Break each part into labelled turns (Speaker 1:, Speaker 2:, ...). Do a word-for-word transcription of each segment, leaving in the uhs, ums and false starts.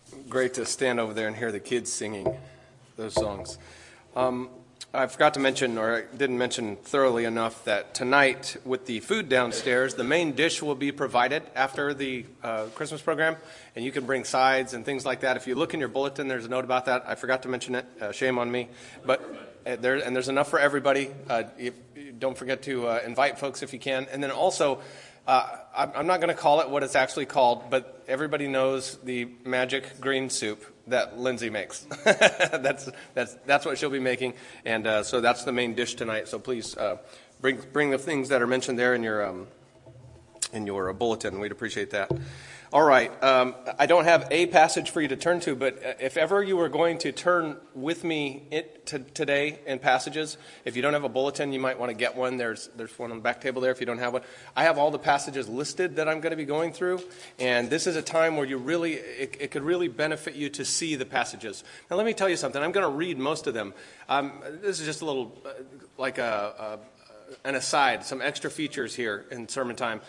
Speaker 1: great to stand over there and hear the kids singing those songs. Um, I forgot to mention, or I didn't mention thoroughly enough, that tonight with the food downstairs, the main dish will be provided after the uh, Christmas program, and you can bring sides and things like that. If you look in your bulletin, there's a note about that. I forgot to mention it. Uh, shame on me. But uh, there, and there's enough for everybody. Uh, if, don't forget to uh, invite folks if you can. And then also, Uh, I'm not going to call it what it's actually called, but everybody knows the magic green soup that Lindsay makes. that's that's that's what she'll be making, and uh, so that's the main dish tonight. So please uh, bring bring the things that are mentioned there in your um, in your bulletin. We'd appreciate that. All right. Um, I don't have a passage for you to turn to, but if ever you were going to turn with me it to today in passages, if you don't have a bulletin, you might want to get one. There's there's one on the back table there if you don't have one. I have all the passages listed that I'm going to be going through, and this is a time where you really it, it could really benefit you to see the passages. Now, let me tell you something. I'm going to read most of them. Um, this is just a little uh, like a, a an aside, some extra features here in sermon time.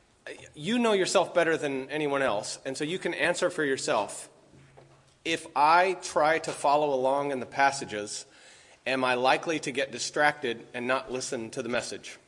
Speaker 1: You know yourself better than anyone else, and so you can answer for yourself. If I try to follow along in the passages, am I likely to get distracted and not listen to the message?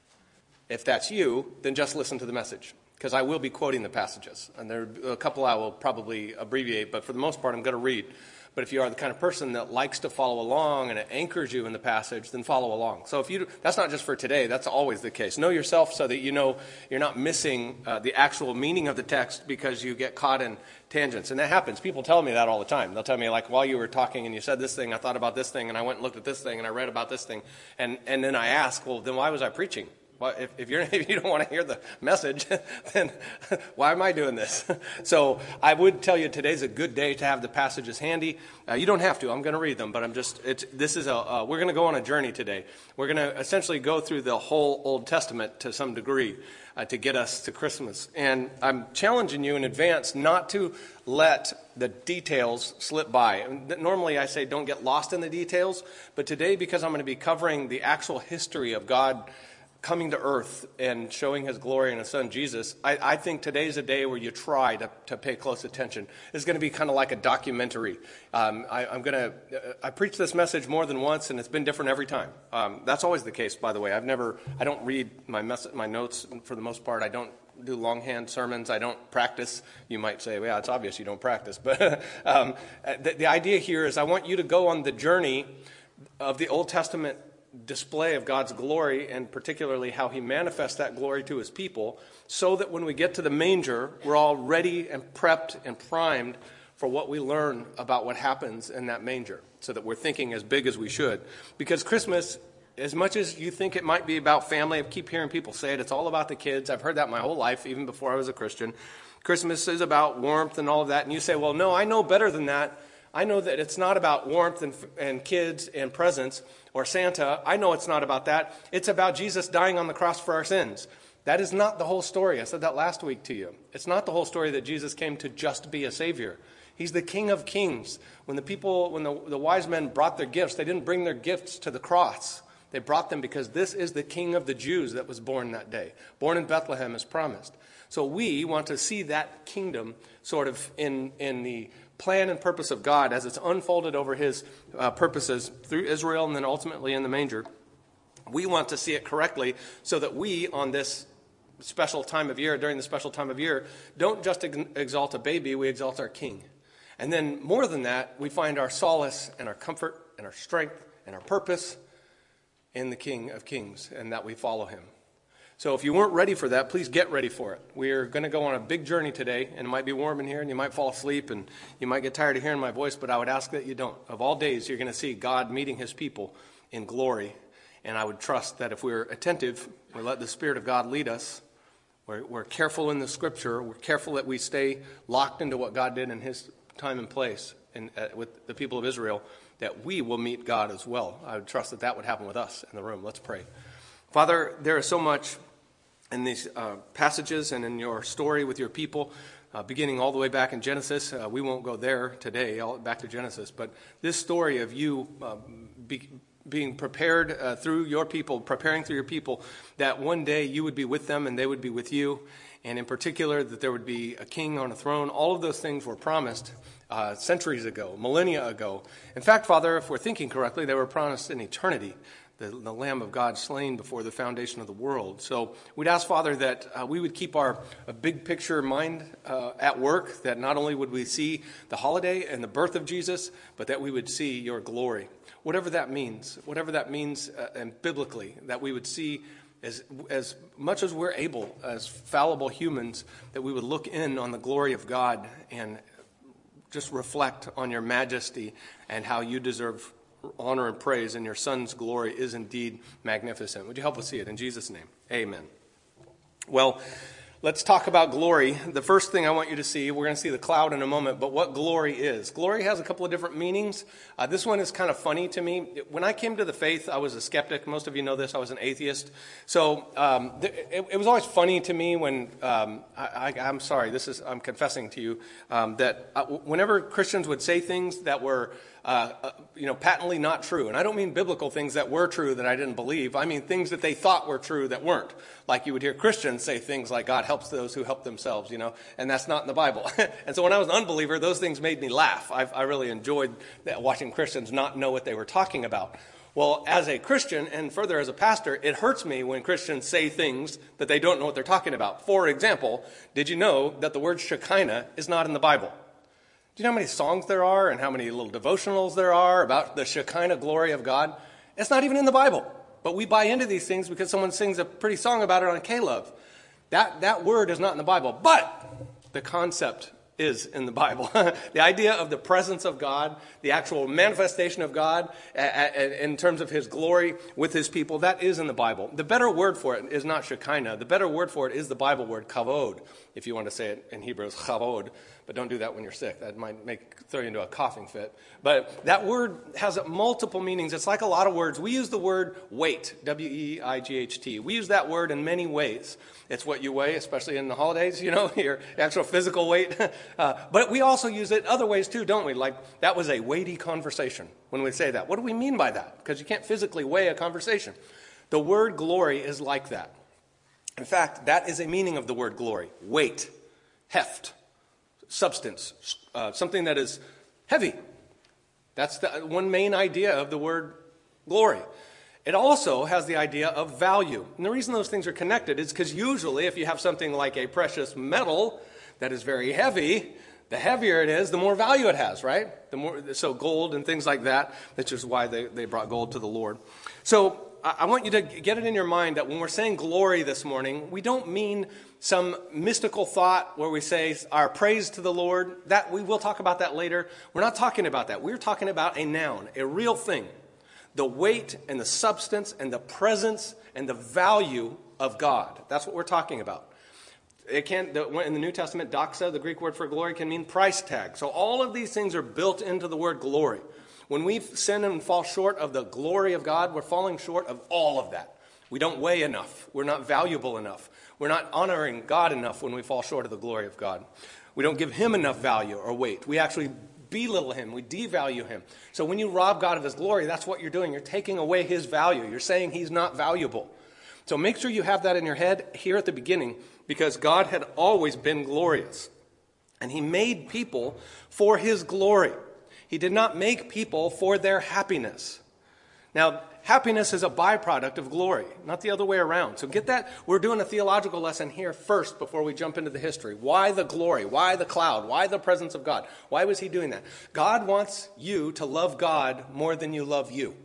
Speaker 1: If that's you, then just listen to the message, because I will be quoting the passages. And there are a couple I will probably abbreviate, but for the most part I'm going to read. But if you are the kind of person that likes to follow along and it anchors you in the passage, then follow along. So if you, that's not just for today, that's always the case. Know yourself so that you know you're not missing uh, the actual meaning of the text because you get caught in tangents. And that happens. People tell me that all the time. They'll tell me, like, while you were talking and you said this thing, I thought about this thing, and I went and looked at this thing, and I read about this thing. And, and then I ask, well, then why was I preaching? Well, if, if, you're, if you don't want to hear the message, then why am I doing this? So I would tell you today's a good day to have the passages handy. Uh, you don't have to. I'm going to read them, but I'm just. It's, this is a. Uh, we're going to go on a journey today. We're going to essentially go through the whole Old Testament to some degree uh, to get us to Christmas. And I'm challenging you in advance not to let the details slip by. Normally I say don't get lost in the details, but today, because I'm going to be covering the actual history of God coming to earth and showing his glory in his son Jesus, I, I think today's a day where you try to, to pay close attention. It's going to be kind of like a documentary. Um, I, I'm going to, I preach this message more than once, and it's been different every time. Um, that's always the case, by the way. I've never, I don't read my mess, my notes for the most part. I don't do longhand sermons. I don't practice. You might say, well, yeah, it's obvious you don't practice. But um, the, the idea here is I want you to go on the journey of the Old Testament display of God's glory, and particularly how he manifests that glory to his people, so that when we get to the manger, we're all ready and prepped and primed for what we learn about what happens in that manger, so that we're thinking as big as we should. Because Christmas, as much as you think it might be about family, I keep hearing people say it, it's all about the kids. I've heard that my whole life, even before I was a Christian. Christmas is about warmth and all of that, and you say, well, no, I know better than that. I know that it's not about warmth and, and kids and presents or Santa. I know it's not about that. It's about Jesus dying on the cross for our sins. That is not the whole story. I said that last week to you. It's not the whole story that Jesus came to just be a Savior. He's the King of Kings. When the people, when the, the wise men brought their gifts, they didn't bring their gifts to the cross. They brought them because this is the King of the Jews that was born that day, born in Bethlehem as promised. So we want to see that kingdom sort of in, in the plan and purpose of God as it's unfolded over his uh, purposes through Israel and then ultimately in the manger. We want to see it correctly so that we, on this special time of year, during the special time of year, don't just exalt a baby, we exalt our King. And then more than that, we find our solace and our comfort and our strength and our purpose in the King of Kings, and that we follow him. So if you weren't ready for that, please get ready for it. We're going to go on a big journey today, and it might be warm in here, and you might fall asleep, and you might get tired of hearing my voice, but I would ask that you don't. Of all days, you're going to see God meeting his people in glory, and I would trust that if we're attentive, we let the Spirit of God lead us, we're, we're careful in the Scripture, we're careful that we stay locked into what God did in his time and place in, uh, with the people of Israel, that we will meet God as well. I would trust that that would happen with us in the room. Let's pray. Father, there is so much in these uh, passages and in your story with your people, uh, beginning all the way back in Genesis. Uh, we won't go there today, all, back to Genesis, but this story of you uh, be, being prepared uh, through your people, preparing through your people, that one day you would be with them and they would be with you, and in particular that there would be a king on a throne. All of those things were promised uh, centuries ago, millennia ago. In fact, Father, if we're thinking correctly, they were promised in eternity. The, the Lamb of God slain before the foundation of the world. So we'd ask, Father, that uh, we would keep our a big picture mind uh, at work, that not only would we see the holiday and the birth of Jesus, but that we would see your glory. Whatever that means, whatever that means uh, and biblically, that we would see as, as much as we're able, as fallible humans, that we would look in on the glory of God and just reflect on your majesty and how you deserve honor and praise, and your Son's glory is indeed magnificent. Would you help us see it? In Jesus' name, amen. Well, let's talk about glory. The first thing I want you to see, we're going to see the cloud in a moment, but what glory is. Glory has a couple of different meanings. Uh, this one is kind of funny to me. When I came to the faith, I was a skeptic. Most of you know this. I was an atheist. So um, th- it, it was always funny to me when, um, I, I, I'm sorry, this is, I'm confessing to you, um, that uh, whenever Christians would say things that were Uh, uh, you know, patently not true. And I don't mean biblical things that were true that I didn't believe. I mean things that they thought were true that weren't. Like you would hear Christians say things like, God helps those who help themselves, you know, and that's not in the Bible. And so when I was an unbeliever, those things made me laugh. I, I really enjoyed that, watching Christians not know what they were talking about. Well, as a Christian, and further as a pastor, it hurts me when Christians say things that they don't know what they're talking about. For example, did you know that the word Shekinah is not in the Bible? Do you know how many songs there are and how many little devotionals there are about the Shekinah glory of God? It's not even in the Bible. But we buy into these things because someone sings a pretty song about it on K-Love. That, that word is not in the Bible. But the concept is in the Bible. The idea of the presence of God, the actual manifestation of God a, a, in terms of his glory with his people, that is in the Bible. The better word for it is not Shekinah. The better word for it is the Bible word kavod, if you want to say it in Hebrew, it's chavod. But don't do that when you're sick. That might make throw you into a coughing fit. But that word has multiple meanings. It's like a lot of words. We use the word weight, W E I G H T. We use that word in many ways. It's what you weigh, especially in the holidays, you know, your actual physical weight. Uh, but we also use it other ways too, don't we? Like, that was a weighty conversation when we say that. What do we mean by that? Because you can't physically weigh a conversation. The word glory is like that. In fact, that is a meaning of the word glory. Weight, heft. Substance, uh, something that is heavy. That's the one main idea of the word glory. It also has the idea of value. And the reason those things are connected is because usually if you have something like a precious metal that is very heavy, the heavier it is, the more value it has, right? The more, so gold and things like that, which is why they, they brought gold to the Lord. So I want you to get it in your mind that when we're saying glory this morning, we don't mean some mystical thought where we say our praise to the Lord. That we will talk about that later. We're not talking about that. We're talking about a noun, a real thing. The weight and the substance and the presence and the value of God. That's what we're talking about. It can, in the New Testament, doxa, the Greek word for glory, can mean price tag. So all of these things are built into the word glory. When we sin and fall short of the glory of God, we're falling short of all of that. We don't weigh enough. We're not valuable enough. We're not honoring God enough when we fall short of the glory of God. We don't give him enough value or weight. We actually belittle him. We devalue him. So when you rob God of his glory, that's what you're doing. You're taking away his value. You're saying he's not valuable. So make sure you have that in your head here at the beginning, because God had always been glorious. And he made people for his glory. He did not make people for their happiness. Now, happiness is a byproduct of glory, not the other way around. So get that. We're doing a theological lesson here first before we jump into the history. Why the glory? Why the cloud? Why the presence of God? Why was he doing that? God wants you to love God more than you love you.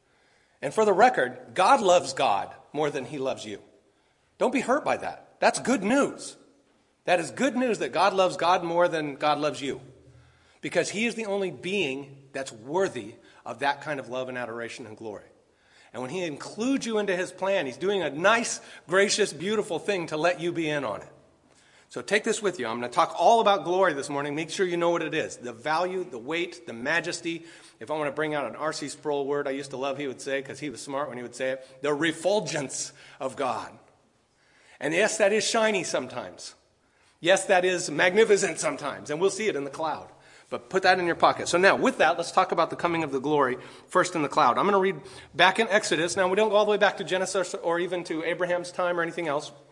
Speaker 1: And for the record, God loves God more than he loves you. Don't be hurt by that. That's good news. That is good news that God loves God more than God loves you. Because he is the only being that's worthy of that kind of love and adoration and glory. And when he includes you into his plan, he's doing a nice, gracious, beautiful thing to let you be in on it. So take this with you. I'm going to talk all about glory this morning. Make sure you know what it is. The value, the weight, the majesty. If I want to bring out an R C Sproul word I used to love, he would say, because he was smart when he would say it, the refulgence of God. And yes, that is shiny sometimes. Yes, that is magnificent sometimes. And we'll see it in the cloud. But put that in your pocket. So now, with that, let's talk about the coming of the glory first in the cloud. I'm going to read back in Exodus. Now, we don't go all the way back to Genesis or even to Abraham's time or anything else.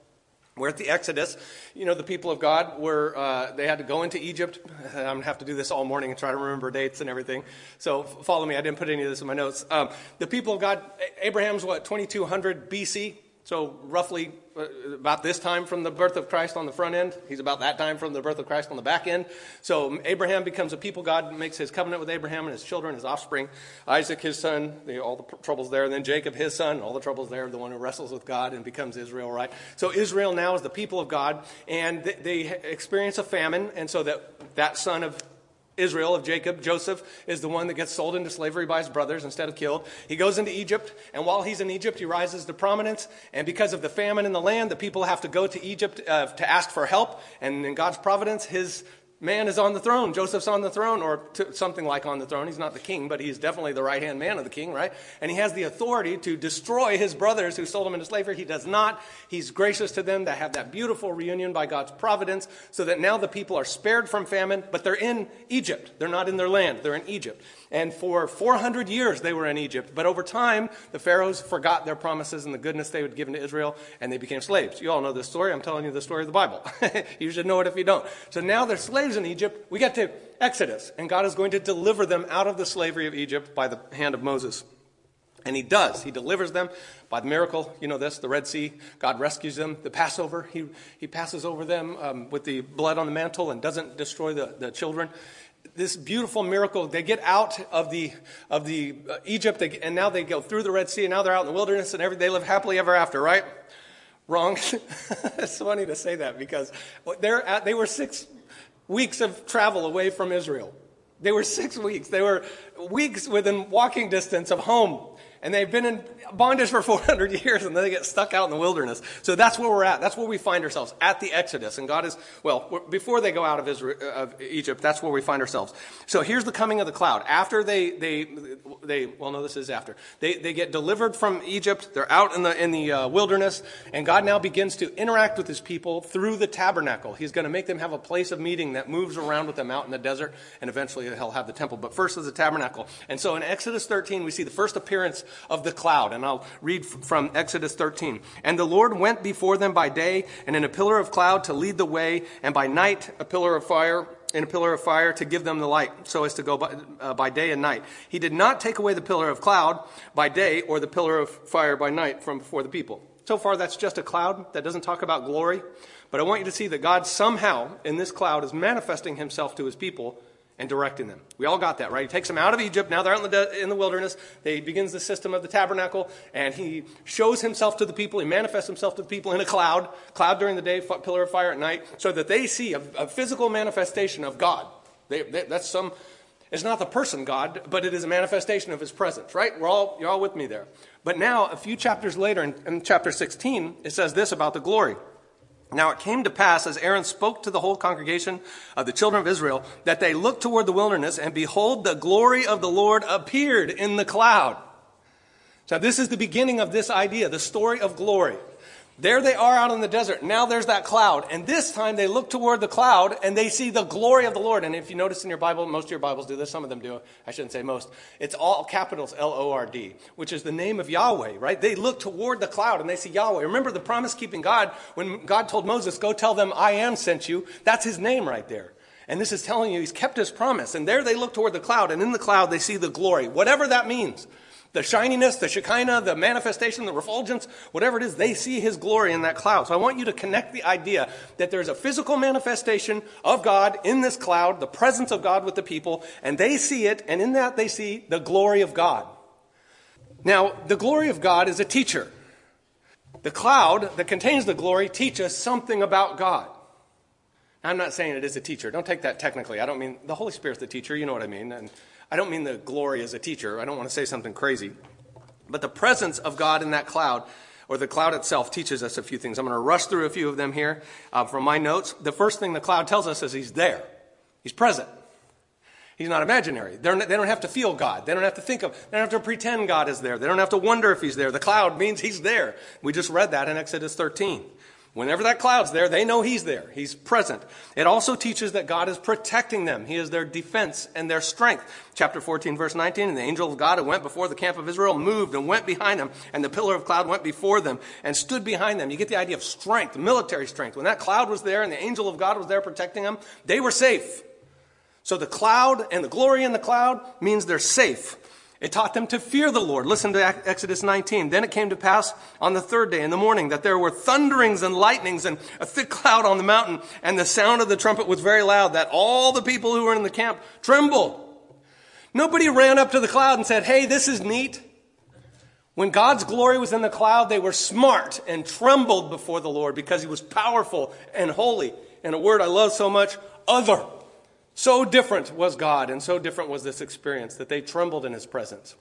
Speaker 1: We're at the Exodus. You know, the people of God were, uh, they had to go into Egypt. I'm going to have to do this all morning and try to remember dates and everything. So follow me. I didn't put any of this in my notes. Um, the people of God, Abraham's what, twenty-two hundred B C? So roughly uh, about this time from the birth of Christ on the front end. He's about that time from the birth of Christ on the back end. So Abraham becomes a people. God makes his covenant with Abraham and his children, his offspring. Isaac, his son, the, all the troubles there. And then Jacob, his son, all the troubles there, the one who wrestles with God and becomes Israel, right? So Israel now is the people of God, and they, they experience a famine. And so that, that son of Israel, of Jacob, Joseph, is the one that gets sold into slavery by his brothers instead of killed. He goes into Egypt, and while he's in Egypt, he rises to prominence. And because of the famine in the land, the people have to go to Egypt uh, to ask for help. And in God's providence, his man is on the throne. Joseph's on the throne, or to, something like on the throne. He's not the king, but he's definitely the right-hand man of the king, right? And he has the authority to destroy his brothers who sold him into slavery. He does not. He's gracious to them to have that beautiful reunion by God's providence, so that now the people are spared from famine, but they're in Egypt. They're not in their land. They're in Egypt. And for four hundred years they were in Egypt. But over time, the pharaohs forgot their promises and the goodness they had given to Israel, and they became slaves. You all know this story. I'm telling you the story of the Bible. You should know it if you don't. So now they're slaves in Egypt. We get to Exodus, and God is going to deliver them out of the slavery of Egypt by the hand of Moses. And he does. He delivers them by the miracle. You know this, the Red Sea. God rescues them. The Passover, he, he passes over them um, with the blood on the mantle and doesn't destroy the, the children. This beautiful miracle, they get out of the of the uh, Egypt, they, and now they go through the Red Sea, and now they're out in the wilderness, and every, they live happily ever after, right? Wrong. It's funny to say that, because they're at, they were six weeks of travel away from Israel. They were six weeks. They were weeks within walking distance of home. And they've been in bondage for four hundred years, and then they get stuck out in the wilderness. So that's where we're at. That's where we find ourselves, at the Exodus. And God is, well, before they go out of Israel, of Egypt, that's where we find ourselves. So here's the coming of the cloud. After they, they, they well, no, this is after. They, they get delivered from Egypt. They're out in the, in the uh, wilderness. And God now begins to interact with his people through the tabernacle. He's going to make them have a place of meeting that moves around with them out in the desert. And eventually he'll have the temple. But first is the tabernacle. And so in Exodus thirteen, we see the first appearance of the cloud. And I'll read from Exodus thirteen. And the Lord went before them by day, and in a pillar of cloud to lead the way, and by night a pillar of fire, in a pillar of fire to give them the light, so as to go by, uh, by day and night. He did not take away the pillar of cloud by day, or the pillar of fire by night from before the people. So far, that's just a cloud. That doesn't talk about glory. But I want you to see that God somehow, in this cloud, is manifesting himself to his people and directing them. We all got that, right? He takes them out of Egypt. Now they're out in the, de- in the wilderness. He begins the system of the tabernacle, and he shows himself to the people. He manifests himself to the people in a cloud, cloud during the day, f- pillar of fire at night, so that they see a, a physical manifestation of God. They, they, that's some. It's not the person God, but it is a manifestation of his presence, right? We're all you're all with me there. But now, a few chapters later, in, in chapter sixteen, it says this about the glory. Now it came to pass, as Aaron spoke to the whole congregation of the children of Israel, that they looked toward the wilderness, and behold, the glory of the Lord appeared in the cloud. So this is the beginning of this idea, the story of glory. There they are out in the desert. Now there's that cloud. And this time they look toward the cloud and they see the glory of the Lord. And if you notice in your Bible, most of your Bibles do this. Some of them do. I shouldn't say most. It's all capitals L O R D, which is the name of Yahweh, right? They look toward the cloud and they see Yahweh. Remember the promise-keeping God, when God told Moses, go tell them I am sent you. That's his name right there. And this is telling you he's kept his promise. And there they look toward the cloud. And in the cloud they see the glory, whatever that means. The shininess, the Shekinah, the manifestation, the refulgence, whatever it is, they see his glory in that cloud. So I want you to connect the idea that there's a physical manifestation of God in this cloud, the presence of God with the people, and they see it, and in that they see the glory of God. Now, the glory of God is a teacher. The cloud that contains the glory teaches something about God. I'm not saying it is a teacher. Don't take that technically. I don't mean the Holy Spirit's the teacher. You know what I mean. And I don't mean the glory as a teacher. I don't want to say something crazy. But the presence of God in that cloud, or the cloud itself, teaches us a few things. I'm going to rush through a few of them here uh, from my notes. The first thing the cloud tells us is he's there. He's present. He's not imaginary. They're, they don't have to feel God. They don't have to think of, they don't have to pretend God is there. They don't have to wonder if he's there. The cloud means he's there. We just read that in Exodus thirteen. Whenever that cloud's there, they know he's there. He's present. It also teaches that God is protecting them. He is their defense and their strength. Chapter fourteen, verse nineteen, and the angel of God who went before the camp of Israel moved and went behind them, and the pillar of cloud went before them and stood behind them. You get the idea of strength, military strength. When that cloud was there and the angel of God was there protecting them, they were safe. So the cloud and the glory in the cloud means they're safe. It taught them to fear the Lord. Listen to Exodus nineteen. Then it came to pass on the third day in the morning that there were thunderings and lightnings and a thick cloud on the mountain, and the sound of the trumpet was very loud, that all the people who were in the camp trembled. Nobody ran up to the cloud and said, hey, this is neat. When God's glory was in the cloud, they were smart and trembled before the Lord because he was powerful and holy. And a word I love so much, other. So different was God, and so different was this experience that they trembled in his presence.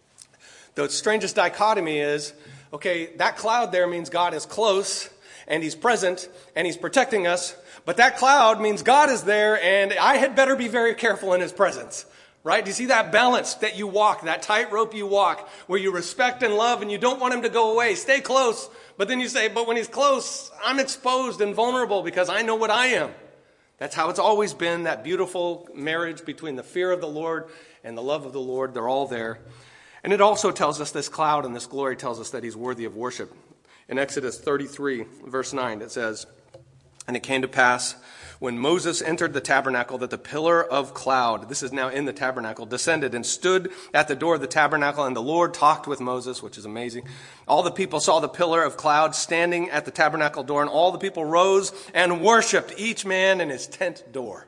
Speaker 1: The strangest dichotomy is, okay, that cloud there means God is close, and he's present, and he's protecting us, but that cloud means God is there, and I had better be very careful in his presence. Right? Do you see that balance that you walk, that tightrope you walk, where you respect and love and you don't want him to go away? Stay close. But then you say, but when he's close, I'm exposed and vulnerable because I know what I am. That's how it's always been, that beautiful marriage between the fear of the Lord and the love of the Lord. They're all there. And it also tells us, this cloud and this glory tells us that he's worthy of worship. In Exodus thirty-three, verse nine, it says, and it came to pass when Moses entered the tabernacle that the pillar of cloud, this is now in the tabernacle, descended and stood at the door of the tabernacle, and the Lord talked with Moses, which is amazing. All the people saw the pillar of cloud standing at the tabernacle door, and all the people rose and worshiped, each man in his tent door.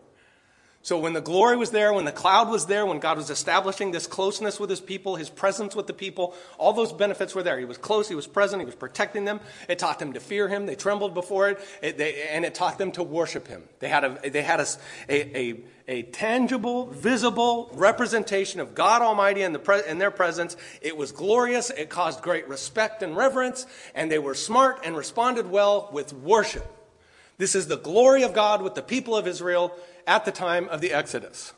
Speaker 1: So when the glory was there, when the cloud was there, when God was establishing this closeness with his people, his presence with the people, all those benefits were there. He was close, he was present, he was protecting them. It taught them to fear him. They trembled before it, it they, and it taught them to worship him. They had a they had a, a, a, a tangible, visible representation of God Almighty in, the pre, in their presence. It was glorious. It caused great respect and reverence, and they were smart and responded well with worship. This is the glory of God with the people of Israel at the time of the Exodus.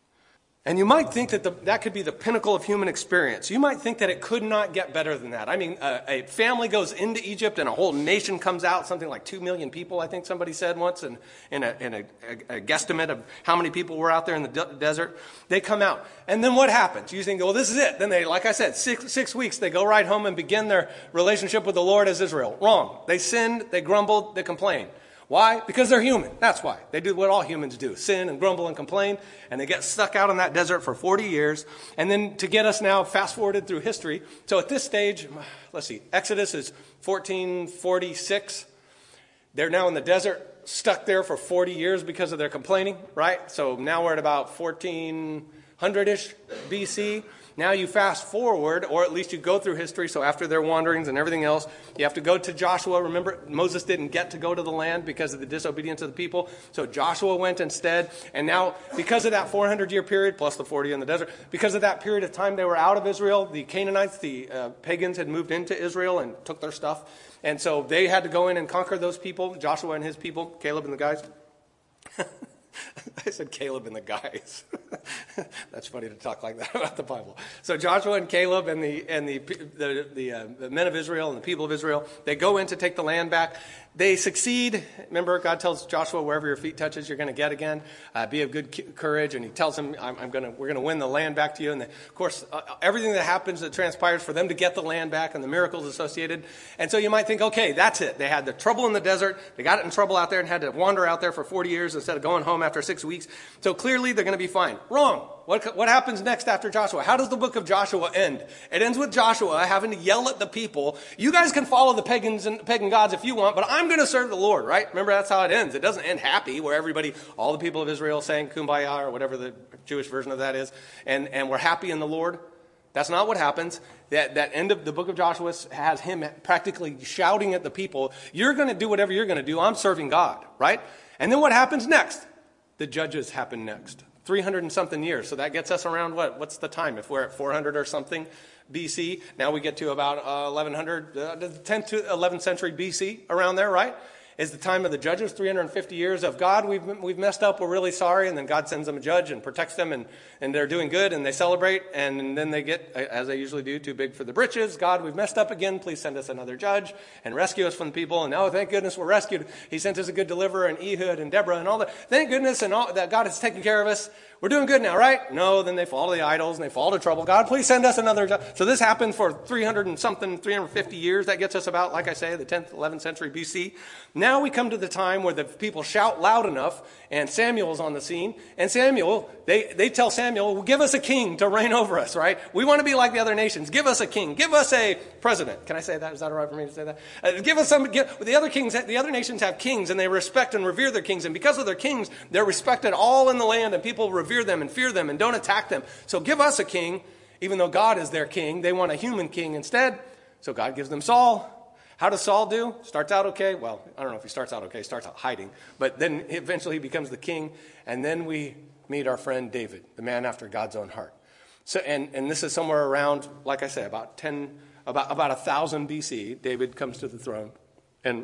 Speaker 1: And you might think that the, that could be the pinnacle of human experience. You might think that it could not get better than that. I mean, a, a family goes into Egypt and a whole nation comes out, something like two million people, I think somebody said once, and in, a, in a, a, a guesstimate of how many people were out there in the de- desert. They come out. And then what happens? You think, well, this is it. Then they, like I said, six, six weeks, they go right home and begin their relationship with the Lord as Israel. Wrong. They sinned, they grumbled, they complained. Why? Because they're human. That's why. They do what all humans do, sin and grumble and complain, and they get stuck out in that desert for forty years. And then to get us now fast-forwarded through history, so at this stage, let's see, Exodus is fourteen forty-six. They're now in the desert, stuck there for forty years because of their complaining, right? So now we're at about fourteen hundred-ish B C. Now you fast forward, or at least you go through history, so after their wanderings and everything else, you have to go to Joshua. Remember, Moses didn't get to go to the land because of the disobedience of the people, so Joshua went instead. And now, because of that four hundred year period, plus the forty in the desert, because of that period of time they were out of Israel, the Canaanites, the uh, pagans had moved into Israel and took their stuff. And so they had to go in and conquer those people, Joshua and his people, Caleb and the guys. I said Caleb and the guys. That's funny to talk like that about the Bible. So Joshua and Caleb and the and the the, the, uh, the men of Israel and the people of Israel, they go in to take the land back. They succeed. Remember, God tells Joshua, wherever your feet touches, you're going to get again. Uh, be of good courage. And he tells him, I'm, I'm going to, we're going to win the land back to you. And the, of course, uh, everything that happens, that transpires for them to get the land back and the miracles associated. And so you might think, okay, that's it. They had the trouble in the desert. They got it in trouble out there and had to wander out there for forty years instead of going home after six weeks. So clearly they're going to be fine. Wrong. What, what happens next after Joshua? How does the book of Joshua end? It ends with Joshua having to yell at the people, you guys can follow the pagans and pagan gods if you want, but I'm going to serve the Lord, right? Remember, that's how it ends. It doesn't end happy, where everybody, all the people of Israel saying kumbaya or whatever the Jewish version of that is, and, and we're happy in the Lord. That's not what happens. That, that end of the book of Joshua has him practically shouting at the people, you're going to do whatever you're going to do. I'm serving God, right? And then what happens next? The judges happen next. three hundred and something years. So that gets us around what? What's the time? If we're at four hundred or something B C, now we get to about uh, eleven hundred, uh, the tenth to eleventh century B C, around there, right? is the time of the judges, three hundred fifty years of God, we've we've messed up, we're really sorry, and then God sends them a judge and protects them, and, and they're doing good, and they celebrate, and then they get, as they usually do, too big for the britches. God, we've messed up again, please send us another judge and rescue us from the people, and oh, thank goodness we're rescued. He sent us a good deliverer, and Ehud and Deborah and all that. Thank goodness and all that God has taken care of us. We're doing good now, right? No, then they fall to the idols, and they fall to trouble. God, please send us another judge. So this happened for three hundred and something, three hundred fifty years. That gets us about, like I say, the tenth, eleventh century B C. Now we come to the time where the people shout loud enough, and Samuel's on the scene. And Samuel, they, they tell Samuel, well, give us a king to reign over us, right? We want to be like the other nations. Give us a king. Give us a president. Can I say that? Is that all right for me to say that? Uh, give us some, give, the other kings, the other nations have kings, and they respect and revere their kings. And because of their kings, they're respected all in the land, and people revere them and fear them and don't attack them. So give us a king, even though God is their king. They want a human king instead. So God gives them Saul. How does Saul do? Starts out okay. Well, I don't know if he starts out okay. He starts out hiding. But then eventually he becomes the king. And then we meet our friend David, the man after God's own heart. So, and, and this is somewhere around, like I say, about ten, about about one thousand B C. David comes to the throne. And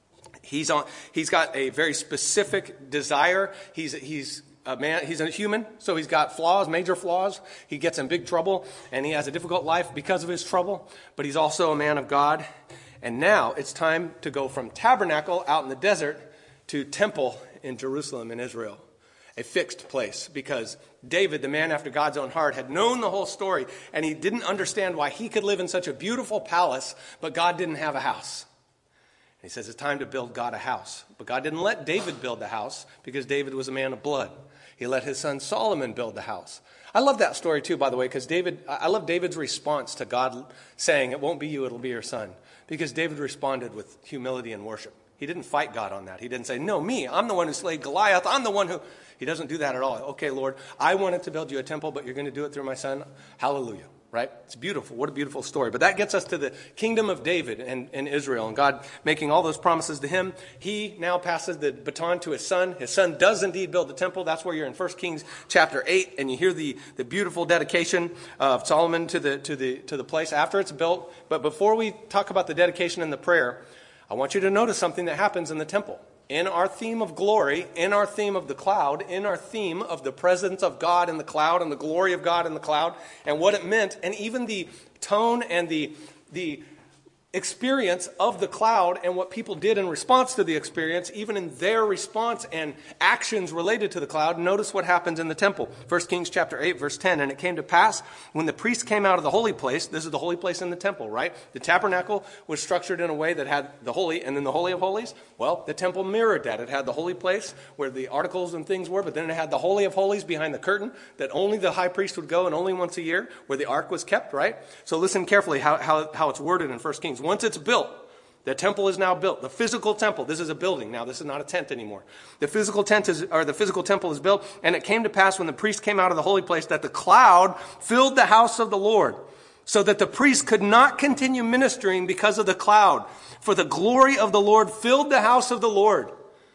Speaker 1: he's on. He's got a very specific desire. He's he's a man. He's a human, so he's got flaws, major flaws. He gets in big trouble, and he has a difficult life because of his trouble. But he's also a man of God. And now it's time to go from tabernacle out in the desert to temple in Jerusalem in Israel, a fixed place, because David, the man after God's own heart, had known the whole story, and he didn't understand why he could live in such a beautiful palace, but God didn't have a house. And he says it's time to build God a house. But God didn't let David build the house because David was a man of blood. He let his son Solomon build the house. I love that story too, by the way, because David, I love David's response to God saying, it won't be you, it'll be your son. Because David responded with humility and worship. He didn't fight God on that. He didn't say, no, me, I'm the one who slayed Goliath. I'm the one who... He doesn't do that at all. Okay, Lord, I wanted to build you a temple, but you're going to do it through my son. Hallelujah. Right? It's beautiful. What a beautiful story. But that gets us to the kingdom of David and, and Israel. And God making all those promises to him. He now passes the baton to his son. His son does indeed build the temple. That's where you're in First Kings chapter eight. And you hear the, the beautiful dedication of Solomon to the, to the, to the place after it's built. But before we talk about the dedication and the prayer, I want you to notice something that happens in the temple. In our theme of glory, in our theme of the cloud, in our theme of the presence of God in the cloud and the glory of God in the cloud and what it meant, and even the tone and the the experience of the cloud and what people did in response to the experience, even in their response and actions related to the cloud. Notice what happens in the temple. First Kings chapter eight, verse ten. And it came to pass when the priests came out of the holy place, this is the holy place in the temple, right? The tabernacle was structured in a way that had the holy, and then the holy of holies. Well, the temple mirrored that. It had the holy place where the articles and things were, but then it had the holy of holies behind the curtain that only the high priest would go, and only once a year, where the ark was kept, right? So listen carefully how, how, how it's worded in First Kings. Once it's built, the temple is now built. The physical temple, this is a building now. This is not a tent anymore. The physical tent is, or the physical temple is built, and it came to pass when the priest came out of the holy place that the cloud filled the house of the Lord, so that the priest could not continue ministering because of the cloud. For the glory of the Lord filled the house of the Lord.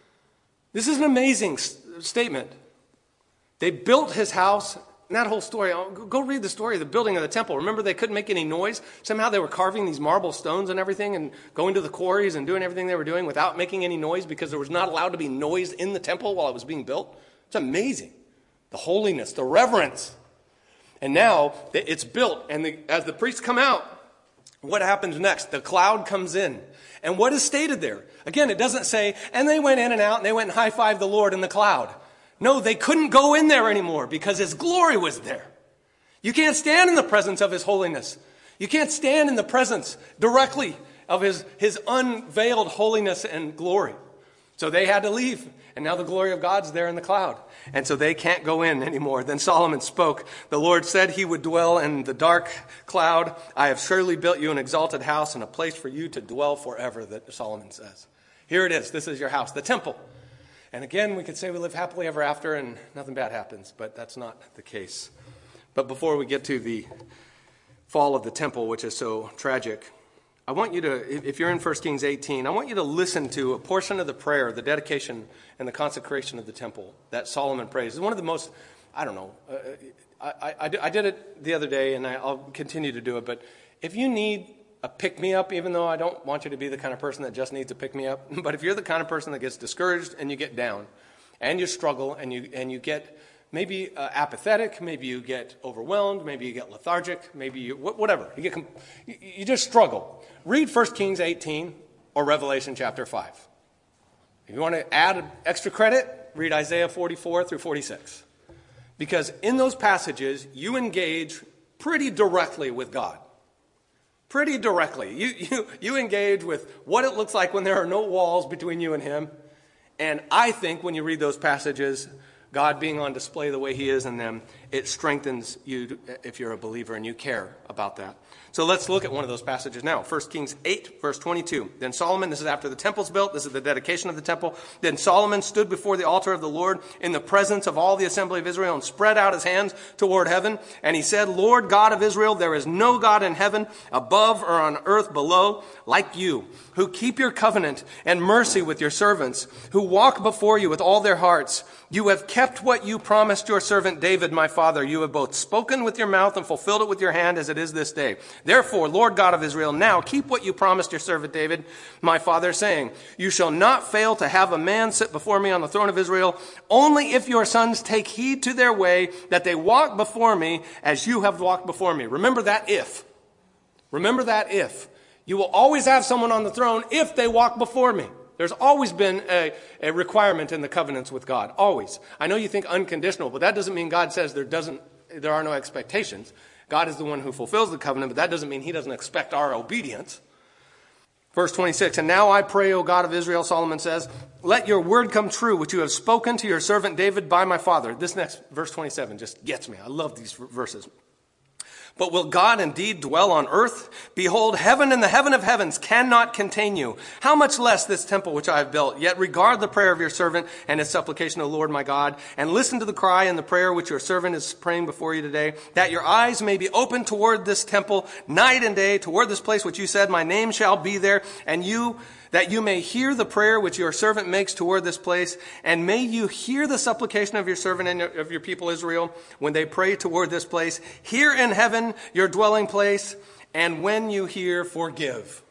Speaker 1: This is an amazing s- statement. They built his house. And that whole story, go read the story of the building of the temple. Remember, they couldn't make any noise. Somehow they were carving these marble stones and everything and going to the quarries and doing everything they were doing without making any noise because there was not allowed to be noise in the temple while it was being built. It's amazing. The holiness, the reverence. And now it's built, and the, as the priests come out, what happens next? The cloud comes in. And what is stated there? Again, it doesn't say, and they went in and out and they went and high-fived the Lord in the cloud. No, they couldn't go in there anymore because his glory was there. You can't stand in the presence of his holiness. You can't stand in the presence directly of his, his unveiled holiness and glory. So they had to leave. And now the glory of God's there in the cloud. And so they can't go in anymore. Then Solomon spoke. The Lord said he would dwell in the dark cloud. I have surely built you an exalted house and a place for you to dwell forever, that Solomon says. Here it is. This is your house, the temple. And again, we could say we live happily ever after and nothing bad happens, but that's not the case. But before we get to the fall of the temple, which is so tragic, I want you to, if you're in First Kings eighteen, I want you to listen to a portion of the prayer, the dedication and the consecration of the temple that Solomon prays. It's one of the most, I don't know, uh, I, I, I did it the other day and I'll continue to do it, but if you need a pick-me-up, even though I don't want you to be the kind of person that just needs a pick-me-up. But if you're the kind of person that gets discouraged and you get down and you struggle and you and you get maybe uh, apathetic, maybe you get overwhelmed, maybe you get lethargic, maybe you, whatever. You, get, you, you just struggle. Read First Kings eighteen or Revelation chapter five. If you want to add extra credit, read Isaiah forty-four through forty-six. Because in those passages, you engage pretty directly with God. Pretty directly. You, you, you engage with what it looks like when there are no walls between you and him. And I think when you read those passages, God being on display the way he is in them, it strengthens you if you're a believer and you care about that. So let's look at one of those passages now. First Kings eight, verse twenty-two. Then Solomon, this is after the temple's built, this is the dedication of the temple. Then Solomon stood before the altar of the Lord in the presence of all the assembly of Israel and spread out his hands toward heaven. And he said, Lord God of Israel, there is no God in heaven above or on earth below like you, who keep your covenant and mercy with your servants, who walk before you with all their hearts. You have kept what you promised your servant David, my father. You have both spoken with your mouth and fulfilled it with your hand as it is this day. Therefore, Lord God of Israel, now keep what you promised your servant David, my father, saying, you shall not fail to have a man sit before me on the throne of Israel, only if your sons take heed to their way, that they walk before me as you have walked before me. Remember that if. Remember that if. You will always have someone on the throne if they walk before me. There's always been a, a requirement in the covenants with God. Always. I know you think unconditional, but that doesn't mean God says there doesn't, there are no expectations. God is the one who fulfills the covenant, but that doesn't mean he doesn't expect our obedience. Verse twenty-six, and now I pray, O God of Israel, Solomon says, let your word come true, which you have spoken to your servant David by my father. This next verse twenty-seven just gets me. I love these verses. But will God indeed dwell on earth? Behold, heaven and the heaven of heavens cannot contain you. How much less this temple which I have built? Yet regard the prayer of your servant and his supplication, O Lord my God, and listen to the cry and the prayer which your servant is praying before you today, that your eyes may be open toward this temple night and day, toward this place which you said, my name shall be there, and you, that you may hear the prayer which your servant makes toward this place, and may you hear the supplication of your servant and of your people Israel when they pray toward this place. Here in heaven, your dwelling place, and when you hear, forgive.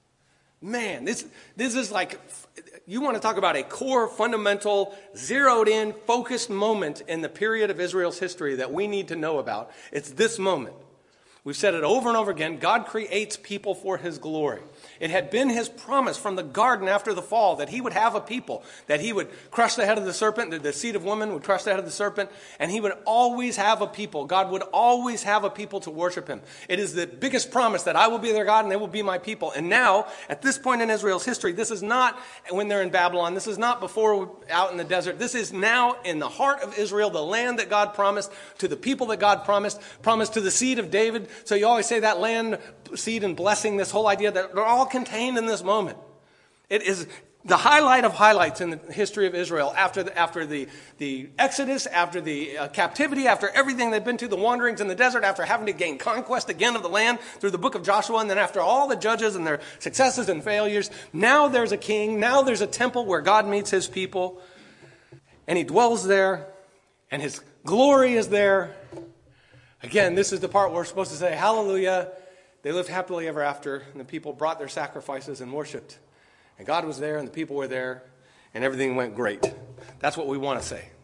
Speaker 1: Man, this, this is like, you want to talk about a core, fundamental, zeroed in, focused moment in the period of Israel's history that we need to know about. It's this moment. We've said it over and over again. God creates people for his glory. It had been his promise from the garden after the fall that he would have a people, that he would crush the head of the serpent, that the seed of woman would crush the head of the serpent, and he would always have a people. God would always have a people to worship him. It is the biggest promise that I will be their God and they will be my people. And now, at this point in Israel's history, this is not when they're in Babylon. This is not before out in the desert. This is now in the heart of Israel, the land that God promised to the people that God promised, promised to the seed of David. So you always say that land, seed, and blessing, this whole idea that they're all contained in this moment. It is the highlight of highlights in the history of Israel after the, after the, the Exodus, after the uh, captivity, after everything they've been to, the wanderings in the desert, after having to gain conquest again of the land through the book of Joshua, and then after all the judges and their successes and failures, now there's a king, now there's a temple where God meets his people, and he dwells there, and his glory is there. Again, this is the part where we're supposed to say, hallelujah. They lived happily ever after, and the people brought their sacrifices and worshiped. And God was there, and the people were there, and everything went great. That's what we want to say.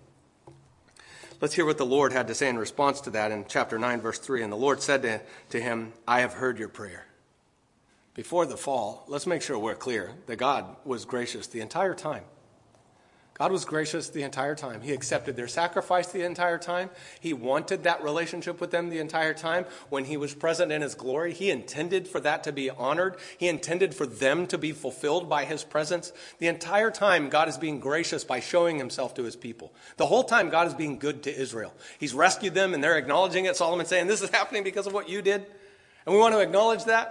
Speaker 1: Let's hear what the Lord had to say in response to that in chapter nine, verse three. And the Lord said to, to him, I have heard your prayer. Before the fall, let's make sure we're clear that God was gracious the entire time. God was gracious the entire time. He accepted their sacrifice the entire time. He wanted that relationship with them the entire time. When he was present in his glory, he intended for that to be honored. He intended for them to be fulfilled by his presence. The entire time, God is being gracious by showing himself to his people. The whole time, God is being good to Israel. He's rescued them, and they're acknowledging it. Solomon saying, this is happening because of what you did. And we want to acknowledge that.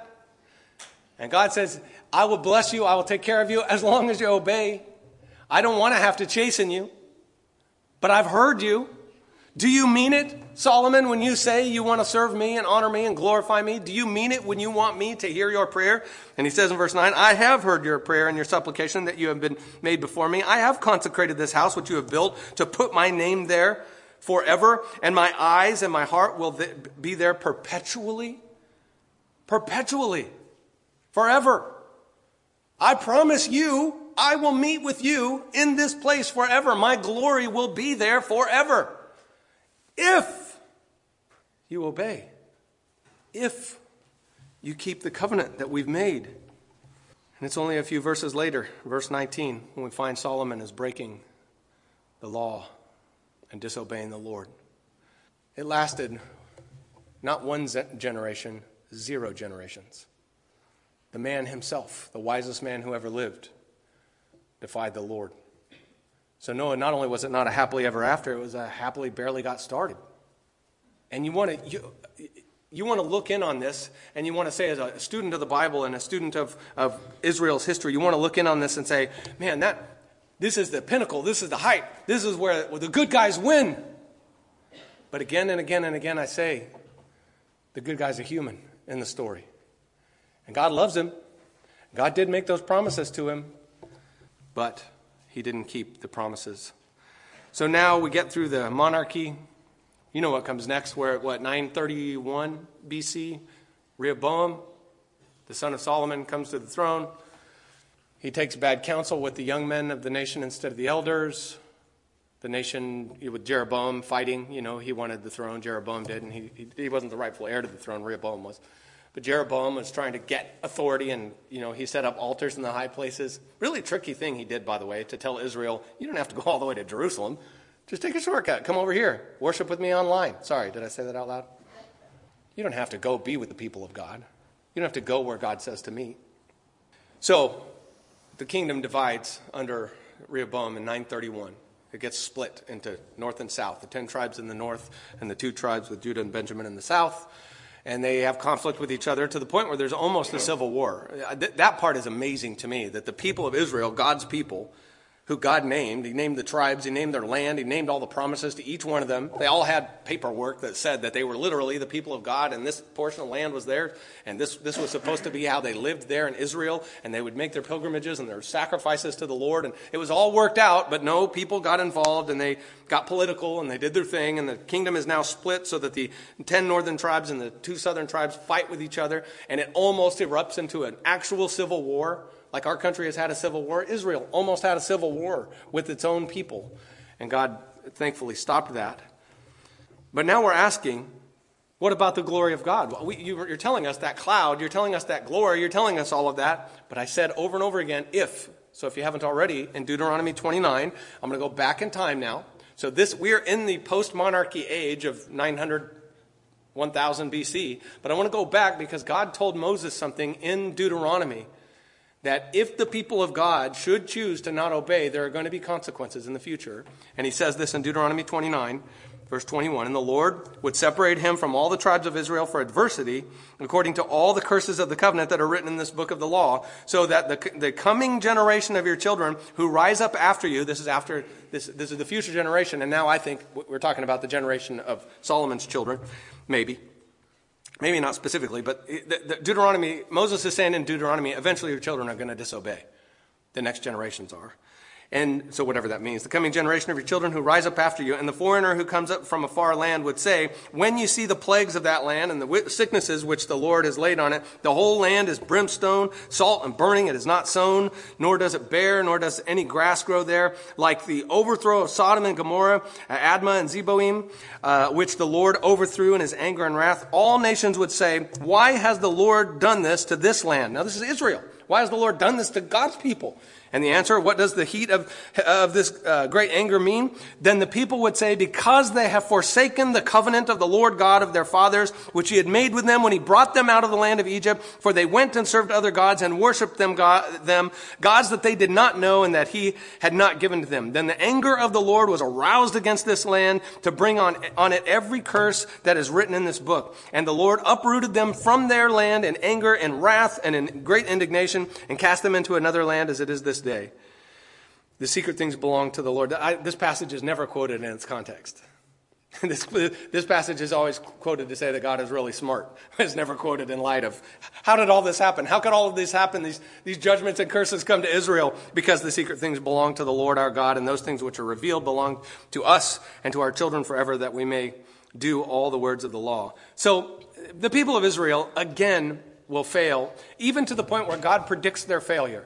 Speaker 1: And God says, I will bless you. I will take care of you as long as you obey. I don't want to have to chasten you, but I've heard you. Do you mean it, Solomon, when you say you want to serve me and honor me and glorify me? Do you mean it when you want me to hear your prayer? And he says in verse nine, I have heard your prayer and your supplication that you have been made before me. I have consecrated this house which you have built to put my name there forever, and my eyes and my heart will th- be there perpetually. Perpetually. forever. I promise you, I will meet with you in this place forever. My glory will be there forever. If you obey. If you keep the covenant that we've made. And it's only a few verses later, verse nineteen, when we find Solomon is breaking the law and disobeying the Lord. It lasted not one generation, zero generations. The man himself, the wisest man who ever lived, defied the Lord. So no, not only was it not a happily ever after, it was a happily barely got started. And you want to you, you want to look in on this, and you want to say, as a student of the Bible and a student of, of Israel's history, you want to look in on this and say, man, that this is the pinnacle, this is the height, this is where, where the good guys win. But again and again and again I say, the good guy's a human in the story. And God loves him. God did make those promises to him, but he didn't keep the promises. So now we get through the monarchy. You know what comes next. We're at, what, nine thirty-one B C? Rehoboam, the son of Solomon, comes to the throne. He takes bad counsel with the young men of the nation instead of the elders. The nation, with Jeroboam fighting, you know, he wanted the throne. Jeroboam did, and he, he, he wasn't the rightful heir to the throne. Rehoboam was. But Jeroboam was trying to get authority, and, you know, he set up altars in the high places. Really tricky thing he did, by the way, to tell Israel, you don't have to go all the way to Jerusalem. Just take a shortcut. Come over here. Worship with me online. Sorry, did I say that out loud? You don't have to go be with the people of God. You don't have to go where God says to meet. So the kingdom divides under Rehoboam in nine thirty-one. It gets split into north and south. The ten tribes in the north and the two tribes with Judah and Benjamin in the south. And they have conflict with each other to the point where there's almost a civil war. That part is amazing to me, that the people of Israel, God's people, who God named, he named the tribes, he named their land, he named all the promises to each one of them. They all had paperwork that said that they were literally the people of God, and this portion of land was theirs, and this, this was supposed to be how they lived there in Israel, and they would make their pilgrimages and their sacrifices to the Lord, and it was all worked out, but no, people got involved, and they got political, and they did their thing, and the kingdom is now split so that the ten northern tribes and the two southern tribes fight with each other, and it almost erupts into an actual civil war. Like our country has had a civil war, Israel almost had a civil war with its own people. And God thankfully stopped that. But now we're asking, what about the glory of God? Well, we, you, you're telling us that cloud, you're telling us that glory, you're telling us all of that. But I said over and over again, if. So if you haven't already, in Deuteronomy twenty-nine, I'm going to go back in time now. So this, we're in the post-monarchy age of nine hundred, one thousand B C. But I want to go back because God told Moses something in Deuteronomy, that if the people of God should choose to not obey, there are going to be consequences in the future. And he says this in Deuteronomy twenty-nine, verse twenty-one. And the Lord would separate him from all the tribes of Israel for adversity, according to all the curses of the covenant that are written in this book of the law, so that the, the coming generation of your children who rise up after you, this is after this, this is the future generation, and now I think we're talking about the generation of Solomon's children, maybe. Maybe not specifically, but the, the Deuteronomy, Moses is saying in Deuteronomy, eventually your children are going to disobey. The next generations are. And so whatever that means, the coming generation of your children who rise up after you, and the foreigner who comes up from a far land would say, when you see the plagues of that land and the sicknesses which the Lord has laid on it, the whole land is brimstone, salt and burning. It is not sown, nor does it bear, nor does any grass grow there. Like the overthrow of Sodom and Gomorrah, Admah and Zeboim, uh, which the Lord overthrew in his anger and wrath, all nations would say, why has the Lord done this to this land? Now this is Israel. Why has the Lord done this to God's people? And the answer, what does the heat of, of this uh, great anger mean? Then the people would say, because they have forsaken the covenant of the Lord God of their fathers, which he had made with them when he brought them out of the land of Egypt, for they went and served other gods and worshipped them, God, them gods that they did not know and that he had not given to them. Then the anger of the Lord was aroused against this land to bring on, on it every curse that is written in this book. And the Lord uprooted them from their land in anger and wrath and in great indignation and cast them into another land as it is this day. The secret things belong to the Lord. I, this passage is never quoted in its context. this, this passage is always quoted to say that God is really smart. It's never quoted in light of, how did all this happen? How could all of this happen? These, these judgments and curses come to Israel because the secret things belong to the Lord our God, and those things which are revealed belong to us and to our children forever, that we may do all the words of the law. So the people of Israel, again, will fail, even to the point where God predicts their failure.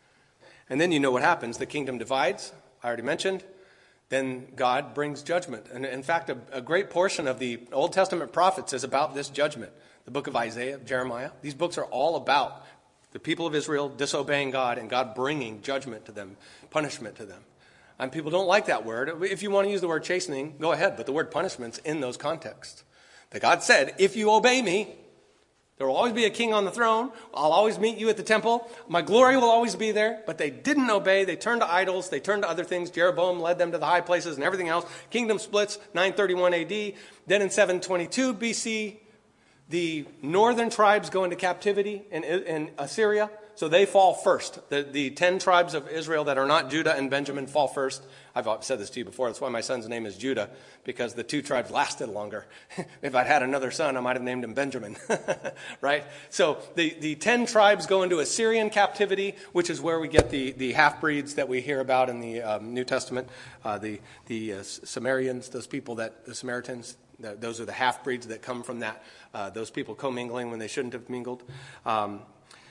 Speaker 1: And then you know what happens. The kingdom divides, I already mentioned. Then God brings judgment. And in fact, a, a great portion of the Old Testament prophets is about this judgment. The book of Isaiah, Jeremiah. These books are all about the people of Israel disobeying God and God bringing judgment to them, punishment to them. And people don't like that word. If you want to use the word chastening, go ahead. But the word punishment's in those contexts. That God said, if you obey me, there will always be a king on the throne. I'll always meet you at the temple. My glory will always be there. But they didn't obey. They turned to idols. They turned to other things. Jeroboam led them to the high places and everything else. Kingdom splits, nine thirty-one A D. Then in seven twenty-two B C, the northern tribes go into captivity in, in Assyria. So they fall first. The, the ten tribes of Israel that are not Judah and Benjamin fall first. I've said this to you before. That's why my son's name is Judah, because the two tribes lasted longer. If I'd had another son, I might have named him Benjamin. Right? So the, the ten tribes go into Assyrian captivity, which is where we get the, the half-breeds that we hear about in the um, New Testament. Uh, the the uh, Sumerians, those people that, the Samaritans, the, those are the half-breeds that come from that. Uh, those people commingling when they shouldn't have mingled. Um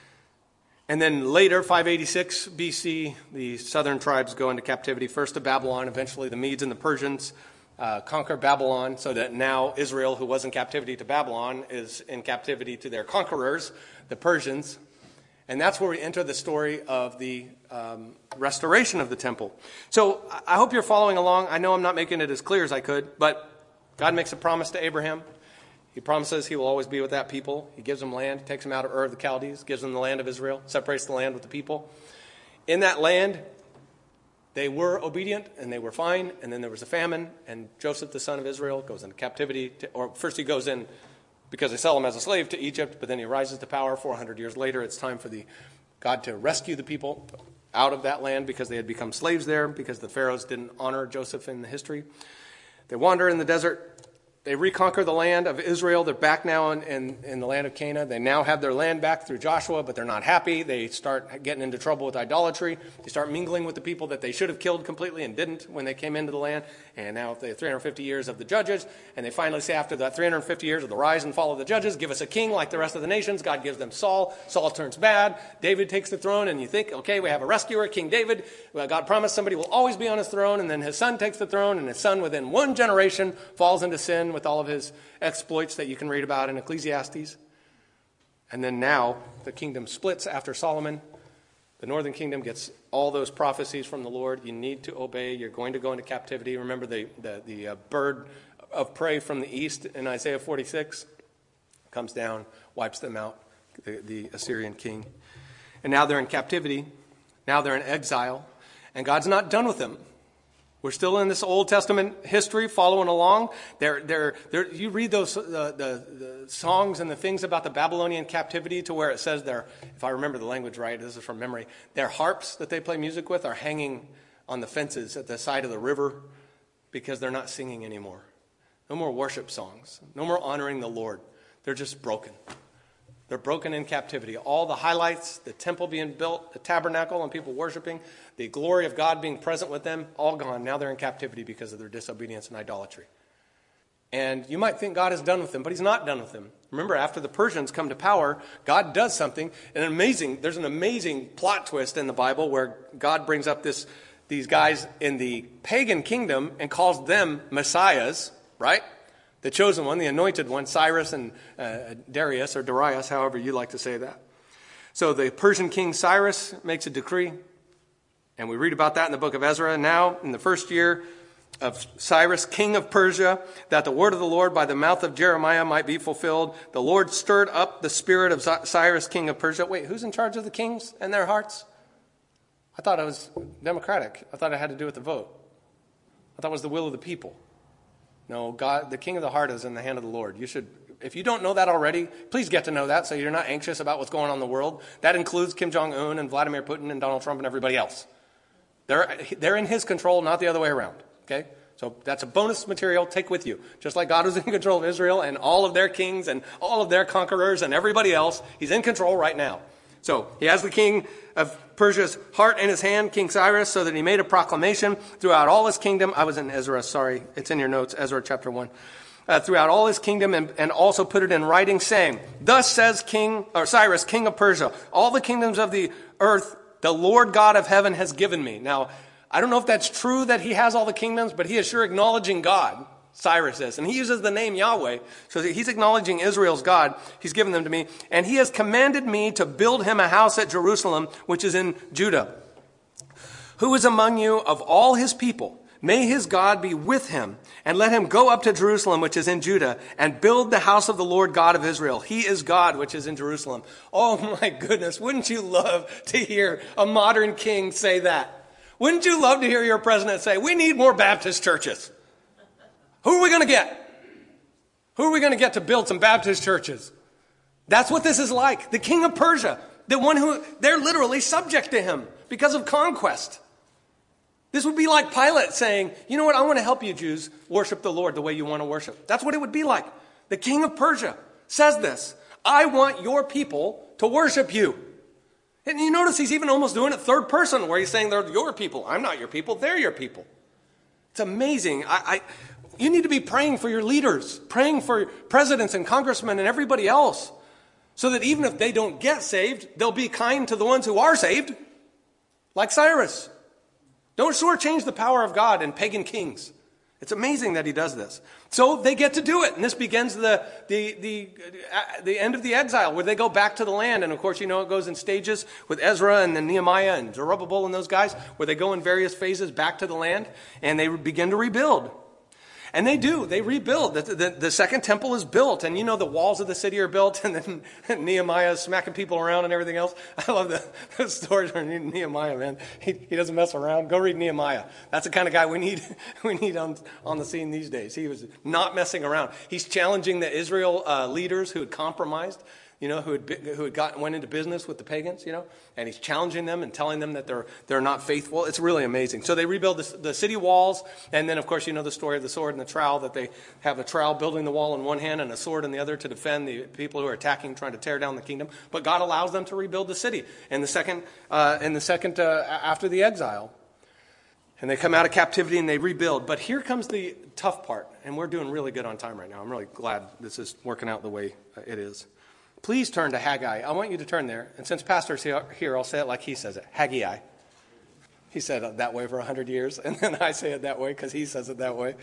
Speaker 1: And then later, five eighty-six B C, the southern tribes go into captivity, first to Babylon. Eventually the Medes and the Persians uh, conquer Babylon, so that now Israel, who was in captivity to Babylon, is in captivity to their conquerors, the Persians. And that's where we enter the story of the um, restoration of the temple. So I hope you're following along. I know I'm not making it as clear as I could, but God makes a promise to Abraham. He promises he will always be with that people. He gives them land, takes them out of Ur of the Chaldees, gives them the land of Israel, separates the land with the people. In that land, they were obedient and they were fine. And then there was a famine, and Joseph, the son of Israel, goes into captivity. To, or first he goes in because they sell him as a slave to Egypt, but then he rises to power. four hundred years later, it's time for the God to rescue the people out of that land because they had become slaves there, because the pharaohs didn't honor Joseph in the history. They wander in the desert. They reconquer the land of Israel. They're back now in, in, in the land of Canaan. They now have their land back through Joshua, but they're not happy. They start getting into trouble with idolatry. They start mingling with the people that they should have killed completely and didn't when they came into the land. And now they have three hundred fifty years of the judges, and they finally say after that three hundred fifty years of the rise and fall of the judges, give us a king like the rest of the nations. God gives them Saul. Saul turns bad. David takes the throne, and you think, okay, we have a rescuer, King David. Well, God promised somebody will always be on his throne, and then his son takes the throne, and his son within one generation falls into sin with all of his exploits that you can read about in Ecclesiastes. And then now the kingdom splits after Solomon. The northern kingdom gets all those prophecies from the Lord. You need to obey. You're going to go into captivity. Remember the, the, the uh, bird of prey from the east in Isaiah forty-six comes down, wipes them out, the, the Assyrian king. And now they're in captivity. Now they're in exile. And God's not done with them. We're still in this Old Testament history, following along. They're, they're, they're, you read those uh, the, the songs and the things about the Babylonian captivity to where it says they're, if I remember the language right, this is from memory, their harps that they play music with are hanging on the fences at the side of the river because they're not singing anymore. No more worship songs. No more honoring the Lord. They're just broken. They're broken in captivity. All the highlights, the temple being built, the tabernacle and people worshiping, the glory of God being present with them, all gone. Now they're in captivity because of their disobedience and idolatry. And you might think God is done with them, but he's not done with them. Remember, after the Persians come to power, God does something. An amazing, there's an amazing plot twist in the Bible where God brings up this these guys in the pagan kingdom and calls them messiahs, right? The chosen one, the anointed one, Cyrus and uh, Darius, or Darius, however you like to say that. So the Persian king Cyrus makes a decree, and we read about that in the book of Ezra. Now, in the first year of Cyrus, king of Persia, that the word of the Lord by the mouth of Jeremiah might be fulfilled, the Lord stirred up the spirit of Cyrus, king of Persia. Wait, who's in charge of the kings and their hearts? I thought it was democratic. I thought it had to do with the vote. I thought it was the will of the people. No, God, the king of the heart is in the hand of the Lord. You should, if you don't know that already, please get to know that so you're not anxious about what's going on in the world. That includes Kim Jong-un and Vladimir Putin and Donald Trump and everybody else. They're, they're in his control, not the other way around. Okay? So that's a bonus material. Take with you. Just like God was in control of Israel and all of their kings and all of their conquerors and everybody else, he's in control right now. So he has the king of Persia's heart in his hand, King Cyrus, so that he made a proclamation throughout all his kingdom. I was in Ezra, sorry. It's in your notes, Ezra chapter one. uh, throughout all his kingdom, and, and also put it in writing, saying, thus says King or Cyrus, king of Persia, all the kingdoms of the earth the Lord God of heaven has given me. Now, I don't know if that's true that he has all the kingdoms, but he is sure acknowledging God, Cyrus is. And he uses the name Yahweh, so he's acknowledging Israel's God. He's given them to me. And he has commanded me to build him a house at Jerusalem, which is in Judah. Who is among you of all his people? May his God be with him, and let him go up to Jerusalem, which is in Judah, and build the house of the Lord God of Israel. He is God, which is in Jerusalem. Oh my goodness, wouldn't you love to hear a modern king say that? Wouldn't you love to hear your president say, we need more Baptist churches? Who are we going to get? Who are we going to get to build some Baptist churches? That's what this is like. The king of Persia, the one who, they're literally subject to him because of conquest. This would be like Pilate saying, you know what, I want to help you Jews worship the Lord the way you want to worship. That's what it would be like. The king of Persia says this, I want your people to worship you. And you notice he's even almost doing it third person, where he's saying they're your people. I'm not your people, they're your people. It's amazing. I, I, you need to be praying for your leaders, praying for presidents and congressmen and everybody else, so that even if they don't get saved, they'll be kind to the ones who are saved, like Cyrus. Don't shortchange the power of God in pagan kings. It's amazing that he does this. So they get to do it. And this begins the, the, the, uh, the end of the exile, where they go back to the land. And of course, you know, it goes in stages with Ezra and then Nehemiah and Zerubbabel and those guys, where they go in various phases back to the land and they begin to rebuild. And they do. They rebuild. The, the, the second temple is built. And you know, the walls of the city are built. And then Nehemiah is smacking people around and everything else. I love the, the stories of Nehemiah, man. He, he doesn't mess around. Go read Nehemiah. That's the kind of guy we need we need on, on the scene these days. He was not messing around. He's challenging the Israel uh, leaders who had compromised, you know, who had who had got, went into business with the pagans, you know, and he's challenging them and telling them that they're they're not faithful. It's really amazing. So they rebuild the, the city walls, and then, of course, you know the story of the sword and the trowel, that they have a trowel building the wall in one hand and a sword in the other to defend the people who are attacking, trying to tear down the kingdom. But God allows them to rebuild the city in the second, uh, in the second uh, after the exile. And they come out of captivity and they rebuild. But here comes the tough part, and we're doing really good on time right now. I'm really glad this is working out the way it is. Please turn to Haggai. I want you to turn there. And since Pastor's here, I'll say it like he says it. Haggai. He said it that way for one hundred years. And then I say it that way because he says it that way.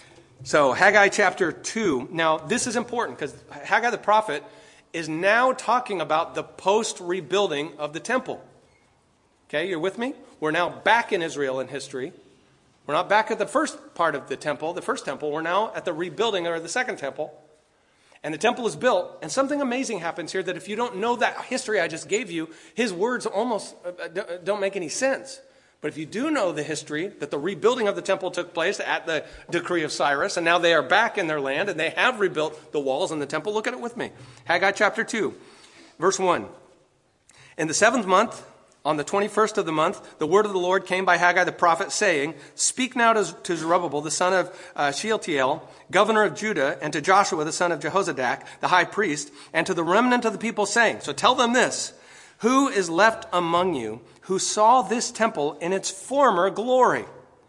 Speaker 1: So Haggai chapter two. Now, this is important because Haggai the prophet is now talking about the post-rebuilding of the temple. Okay, you're with me? We're now back in Israel in history. We're not back at the first part of the temple, the first temple. We're now at the rebuilding or the second temple. And the temple is built, and something amazing happens here that if you don't know that history I just gave you, his words almost don't make any sense. But if you do know the history, that the rebuilding of the temple took place at the decree of Cyrus, and now they are back in their land, and they have rebuilt the walls and the temple. Look at it with me. Haggai chapter two, verse one. In the seventh month, on the twenty-first of the month, the word of the Lord came by Haggai the prophet, saying, Speak now to, to Zerubbabel, the son of uh, Shealtiel, governor of Judah, and to Joshua, the son of Jehozadak, the high priest, and to the remnant of the people, saying, So tell them this, who is left among you who saw this temple in its former glory?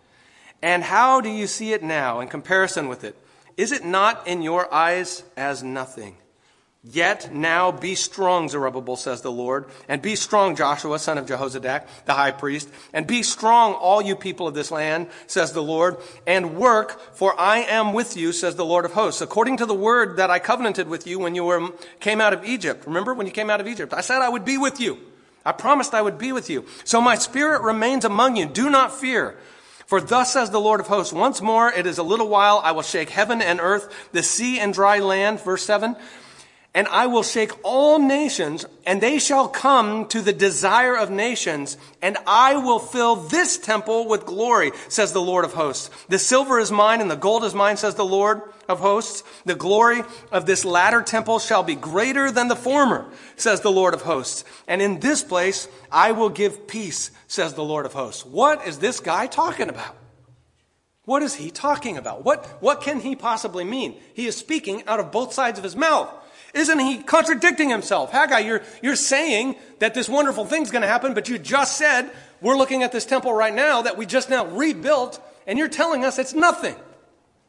Speaker 1: And how do you see it now in comparison with it? Is it not in your eyes as nothing? Yet now be strong, Zerubbabel, says the Lord, and be strong, Joshua, son of Jehozadak, the high priest, and be strong, all you people of this land, says the Lord, and work, for I am with you, says the Lord of hosts, according to the word that I covenanted with you when you were came out of Egypt. Remember when you came out of Egypt? I said I would be with you. I promised I would be with you. So my spirit remains among you. Do not fear. For thus says the Lord of hosts, once more it is a little while, I will shake heaven and earth, the sea and dry land, verse seven, and I will shake all nations, and they shall come to the desire of nations, and I will fill this temple with glory, says the Lord of hosts. The silver is mine, and the gold is mine, says the Lord of hosts. The glory of this latter temple shall be greater than the former, says the Lord of hosts. And in this place I will give peace, says the Lord of hosts. What is this guy talking about? What is he talking about? What, what can he possibly mean? He is speaking out of both sides of his mouth. Isn't he contradicting himself? Haggai, you're, you're saying that this wonderful thing's going to happen, but you just said we're looking at this temple right now that we just now rebuilt, and you're telling us it's nothing.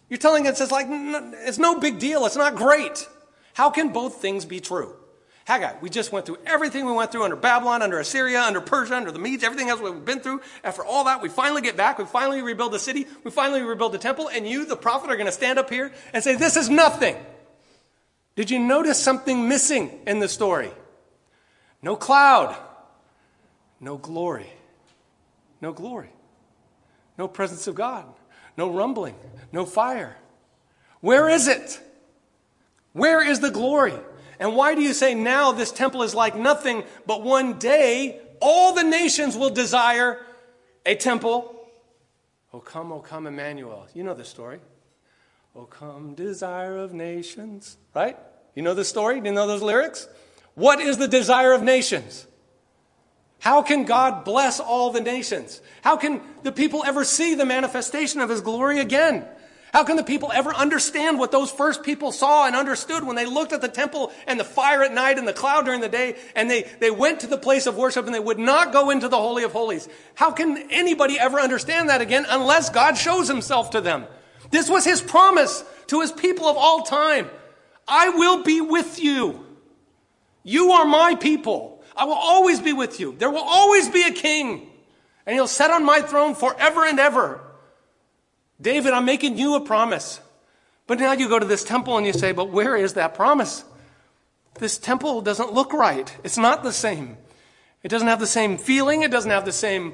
Speaker 1: You're telling us it's like, it's no big deal. It's not great. How can both things be true? Haggai, we just went through everything we went through under Babylon, under Assyria, under Persia, under the Medes, everything else we've been through. After all that, we finally get back. We finally rebuild the city. We finally rebuild the temple. And you, the prophet, are going to stand up here and say, this is nothing. Did you notice something missing in the story? No cloud. No glory. No glory. No presence of God. No rumbling. No fire. Where is it? Where is the glory? And why do you say now this temple is like nothing, but one day all the nations will desire a temple? O come, O come, Emmanuel. You know the story. O come, desire of nations. Right? You know the story? Do you know those lyrics? What is the desire of nations? How can God bless all the nations? How can the people ever see the manifestation of his glory again? How can the people ever understand what those first people saw and understood when they looked at the temple and the fire at night and the cloud during the day, and they, they went to the place of worship and they would not go into the Holy of Holies? How can anybody ever understand that again unless God shows himself to them? This was his promise to his people of all time. I will be with you. You are my people. I will always be with you. There will always be a king, and he'll sit on my throne forever and ever. David, I'm making you a promise. But now you go to this temple and you say, but where is that promise? This temple doesn't look right. It's not the same. It doesn't have the same feeling. It doesn't have the same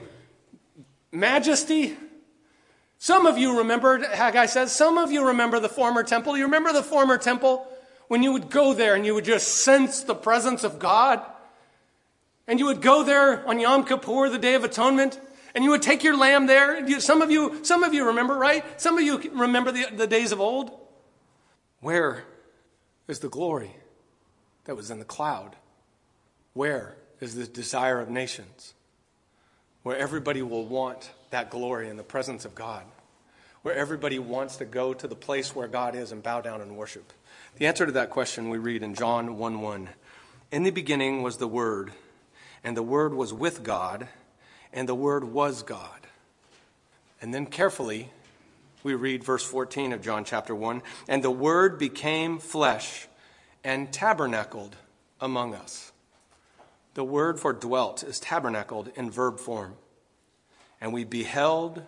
Speaker 1: majesty. Some of you remember, Haggai says, some of you remember the former temple. You remember the former temple when you would go there and you would just sense the presence of God? And you would go there on Yom Kippur, the Day of Atonement, and you would take your lamb there. You, some of you, some of you remember, right? Some of you remember the, the days of old. Where is the glory that was in the cloud? Where is the desire of nations? Where everybody will want that glory in the presence of God. Where everybody wants to go to the place where God is and bow down and worship. The answer to that question we read in John one one. In the beginning was the Word, and the Word was with God, and the Word was God. And then carefully, we read verse fourteen of John chapter one. And the Word became flesh and tabernacled among us. The word for dwelt is tabernacled in verb form. And we beheld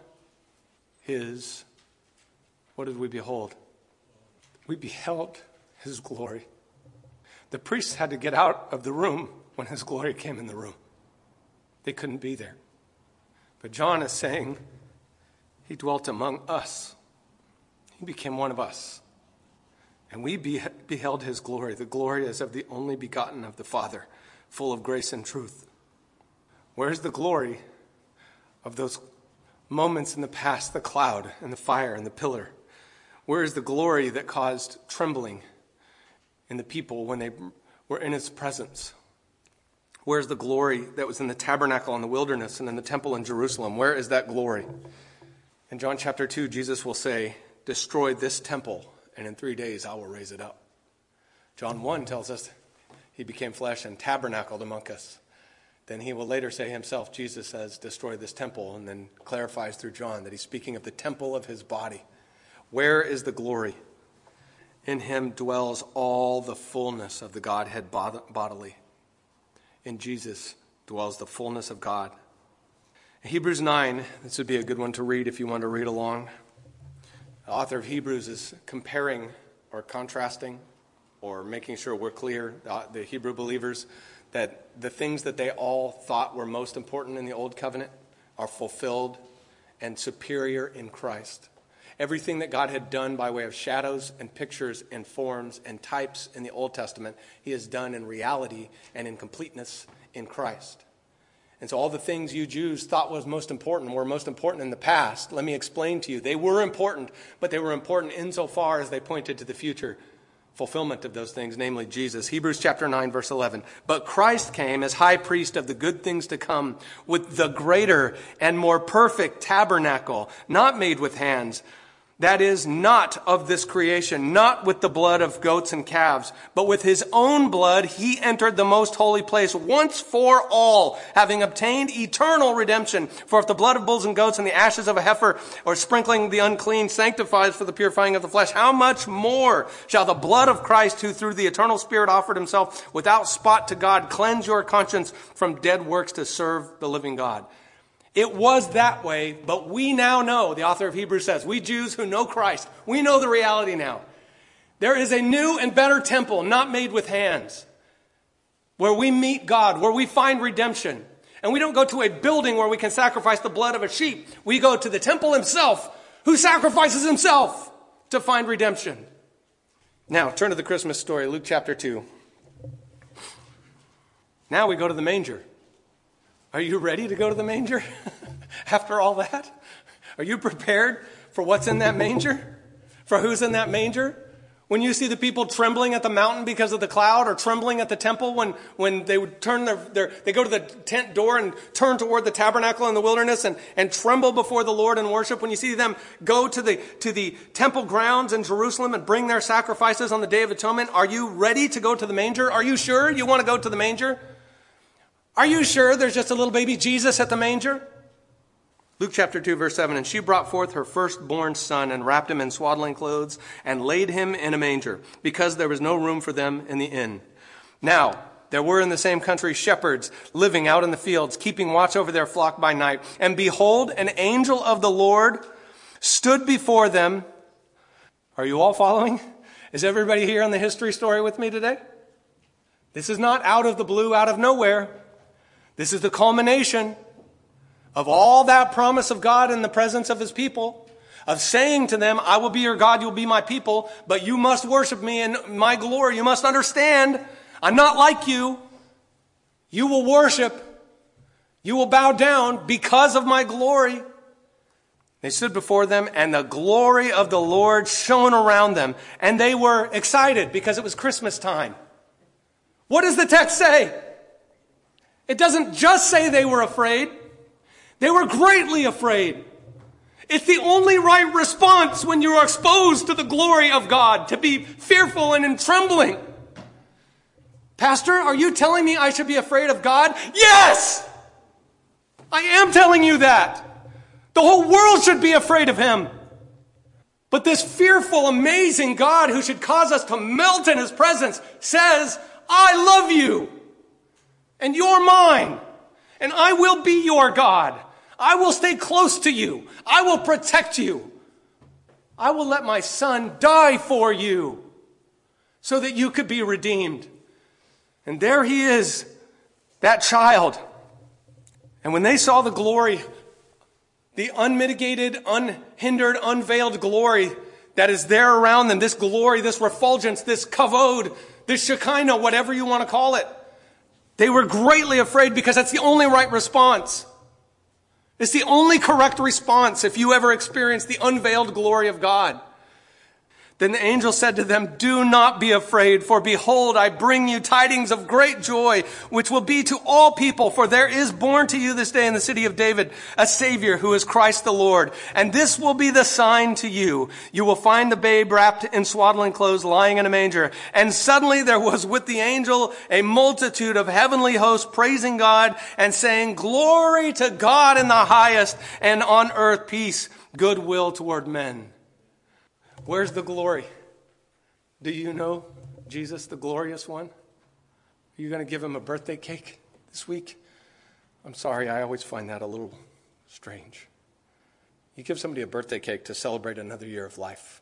Speaker 1: his, what did we behold? We beheld his glory. The priests had to get out of the room when his glory came in the room. They couldn't be there. But John is saying he dwelt among us. He became one of us. And we be- beheld his glory. The glory is of the only begotten of the Father, full of grace and truth. Where's the glory of those moments in the past, the cloud and the fire and the pillar? Where is the glory that caused trembling in the people when they were in his presence? Where's the glory that was in the tabernacle in the wilderness and in the temple in Jerusalem? Where is that glory? In John chapter two, Jesus will say, destroy this temple, and in three days I will raise it up. John one tells us he became flesh and tabernacled among us. Then he will later say himself, Jesus says, destroy this temple, and then clarifies through John that he's speaking of the temple of his body. Where is the glory? In him dwells all the fullness of the Godhead bodily. In Jesus dwells the fullness of God. Hebrews nine, this would be a good one to read if you want to read along. The author of Hebrews is comparing or contrasting or making sure we're clear, the, the Hebrew believers, that the things that they all thought were most important in the Old Covenant are fulfilled and superior in Christ. Everything that God had done by way of shadows and pictures and forms and types in the Old Testament, he has done in reality and in completeness in Christ. And so all the things you Jews thought was most important were most important in the past. Let me explain to you. They were important, but they were important insofar as they pointed to the future fulfillment of those things, namely Jesus. Hebrews chapter nine, verse eleven. But Christ came as high priest of the good things to come with the greater and more perfect tabernacle, not made with hands, that is not of this creation, not with the blood of goats and calves, but with his own blood he entered the most holy place once for all, having obtained eternal redemption. For if the blood of bulls and goats and the ashes of a heifer or sprinkling the unclean sanctifies for the purifying of the flesh, how much more shall the blood of Christ, who through the eternal Spirit offered himself without spot to God, cleanse your conscience from dead works to serve the living God? It was that way, but we now know, the author of Hebrews says, we Jews who know Christ, we know the reality now. There is a new and better temple, not made with hands, where we meet God, where we find redemption. And we don't go to a building where we can sacrifice the blood of a sheep. We go to the temple himself, who sacrifices himself to find redemption. Now, turn to the Christmas story, Luke chapter two. Now we go to the manger. Are you ready to go to the manger after all that? Are you prepared for what's in that manger? For who's in that manger? When you see the people trembling at the mountain because of the cloud, or trembling at the temple when, when they would turn their, their, they go to the tent door and turn toward the tabernacle in the wilderness and, and tremble before the Lord in worship. When you see them go to the, to the temple grounds in Jerusalem and bring their sacrifices on the Day of Atonement, are you ready to go to the manger? Are you sure you want to go to the manger? Are you sure there's just a little baby Jesus at the manger? Luke chapter two, verse seven, and she brought forth her firstborn son and wrapped him in swaddling clothes and laid him in a manger, because there was no room for them in the inn. Now, there were in the same country shepherds living out in the fields, keeping watch over their flock by night. And behold, an angel of the Lord stood before them. Are you all following? Is everybody here on the history story with me today? This is not out of the blue, out of nowhere. This is the culmination of all that promise of God in the presence of his people, of saying to them, I will be your God, you'll be my people, but you must worship me in my glory. You must understand, I'm not like you. You will worship. You will bow down because of my glory. They stood before them, and the glory of the Lord shone around them. And they were excited because it was Christmas time. What does the text say? It doesn't just say they were afraid. They were greatly afraid. It's the only right response when you are exposed to the glory of God, to be fearful and in trembling. Pastor, are you telling me I should be afraid of God? Yes! I am telling you that. The whole world should be afraid of him. But this fearful, amazing God who should cause us to melt in his presence says, I love you, and you're mine, and I will be your God. I will stay close to you. I will protect you. I will let my son die for you so that you could be redeemed. And there he is, that child. And when they saw the glory, the unmitigated, unhindered, unveiled glory that is there around them, this glory, this refulgence, this kavod, this Shekinah, whatever you want to call it, they were greatly afraid, because that's the only right response. It's the only correct response if you ever experience the unveiled glory of God. Then the angel said to them, do not be afraid, for behold, I bring you tidings of great joy, which will be to all people. For there is born to you this day in the city of David a Savior, who is Christ the Lord. And this will be the sign to you. You will find the babe wrapped in swaddling clothes, lying in a manger. And suddenly there was with the angel a multitude of heavenly hosts praising God and saying, glory to God in the highest, and on earth peace, goodwill toward men. Where's the glory? Do you know Jesus, the glorious one? Are you going to give him a birthday cake this week? I'm sorry, I always find that a little strange. You give somebody a birthday cake to celebrate another year of life.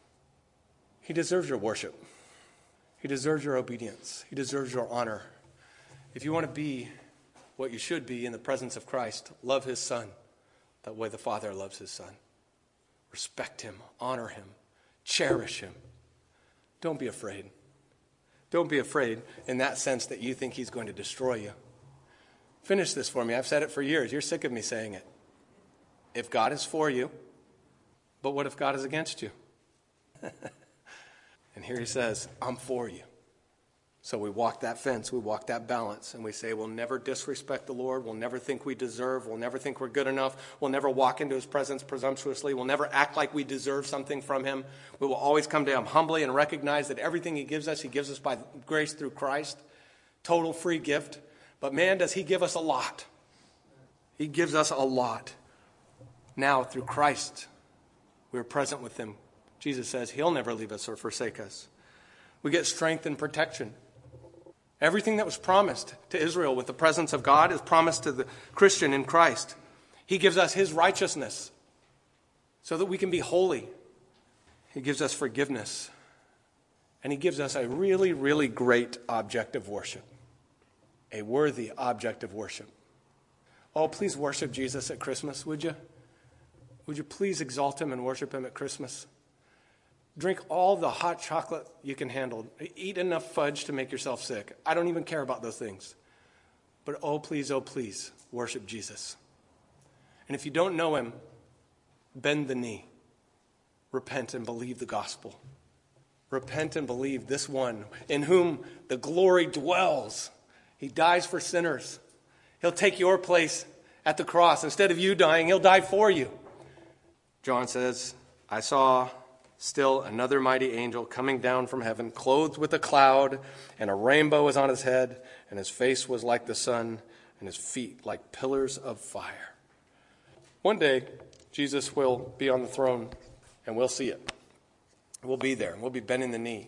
Speaker 1: He deserves your worship. He deserves your obedience. He deserves your honor. If you want to be what you should be in the presence of Christ, love his son that way the Father loves his son. Respect him, honor him. Cherish him. Don't be afraid. Don't be afraid in that sense that you think he's going to destroy you. Finish this for me. I've said it for years. You're sick of me saying it. If God is for you, but what if God is against you? And here he says, I'm for you. So we walk that fence, we walk that balance, and we say we'll never disrespect the Lord, we'll never think we deserve, we'll never think we're good enough, we'll never walk into his presence presumptuously, we'll never act like we deserve something from him. We will always come to him humbly and recognize that everything he gives us, he gives us by grace through Christ. Total free gift. But man, does he give us a lot. He gives us a lot. Now, through Christ, we're present with him. Jesus says he'll never leave us or forsake us. We get strength and protection. Everything that was promised to Israel with the presence of God is promised to the Christian in Christ. He gives us his righteousness so that we can be holy. He gives us forgiveness. And he gives us a really, really great object of worship. A worthy object of worship. Oh, please worship Jesus at Christmas, would you? Would you please exalt him and worship him at Christmas? Drink all the hot chocolate you can handle. Eat enough fudge to make yourself sick. I don't even care about those things. But oh, please, oh, please, worship Jesus. And if you don't know him, bend the knee. Repent and believe the gospel. Repent and believe this one in whom the glory dwells. He dies for sinners. He'll take your place at the cross. Instead of you dying, he'll die for you. John says, I saw still another mighty angel coming down from heaven, clothed with a cloud, and a rainbow was on his head, and his face was like the sun, and his feet like pillars of fire. One day, Jesus will be on the throne, and we'll see it. We'll be there. We'll be bending the knee.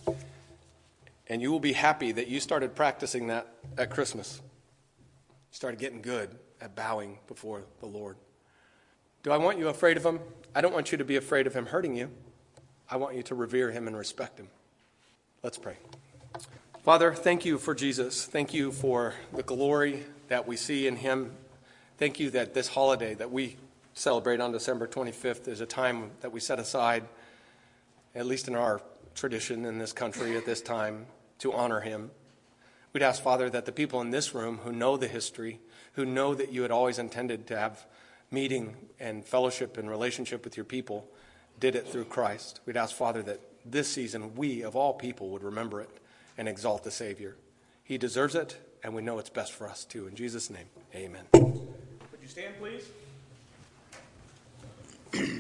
Speaker 1: And you will be happy that you started practicing that at Christmas. You started getting good at bowing before the Lord. Do I want you afraid of him? I don't want you to be afraid of him hurting you. I want you to revere him and respect him. Let's pray. Father, thank you for Jesus. Thank you for the glory that we see in him. Thank you that this holiday that we celebrate on December twenty-fifth is a time that we set aside, at least in our tradition in this country at this time, to honor him. We'd ask, Father, that the people in this room who know the history, who know that you had always intended to have meeting and fellowship and relationship with your people, did it through Christ. We'd ask, Father, that this season we, of all people, would remember it and exalt the Savior. He deserves it, and we know it's best for us too. In Jesus' name, amen.
Speaker 2: Would you stand, please?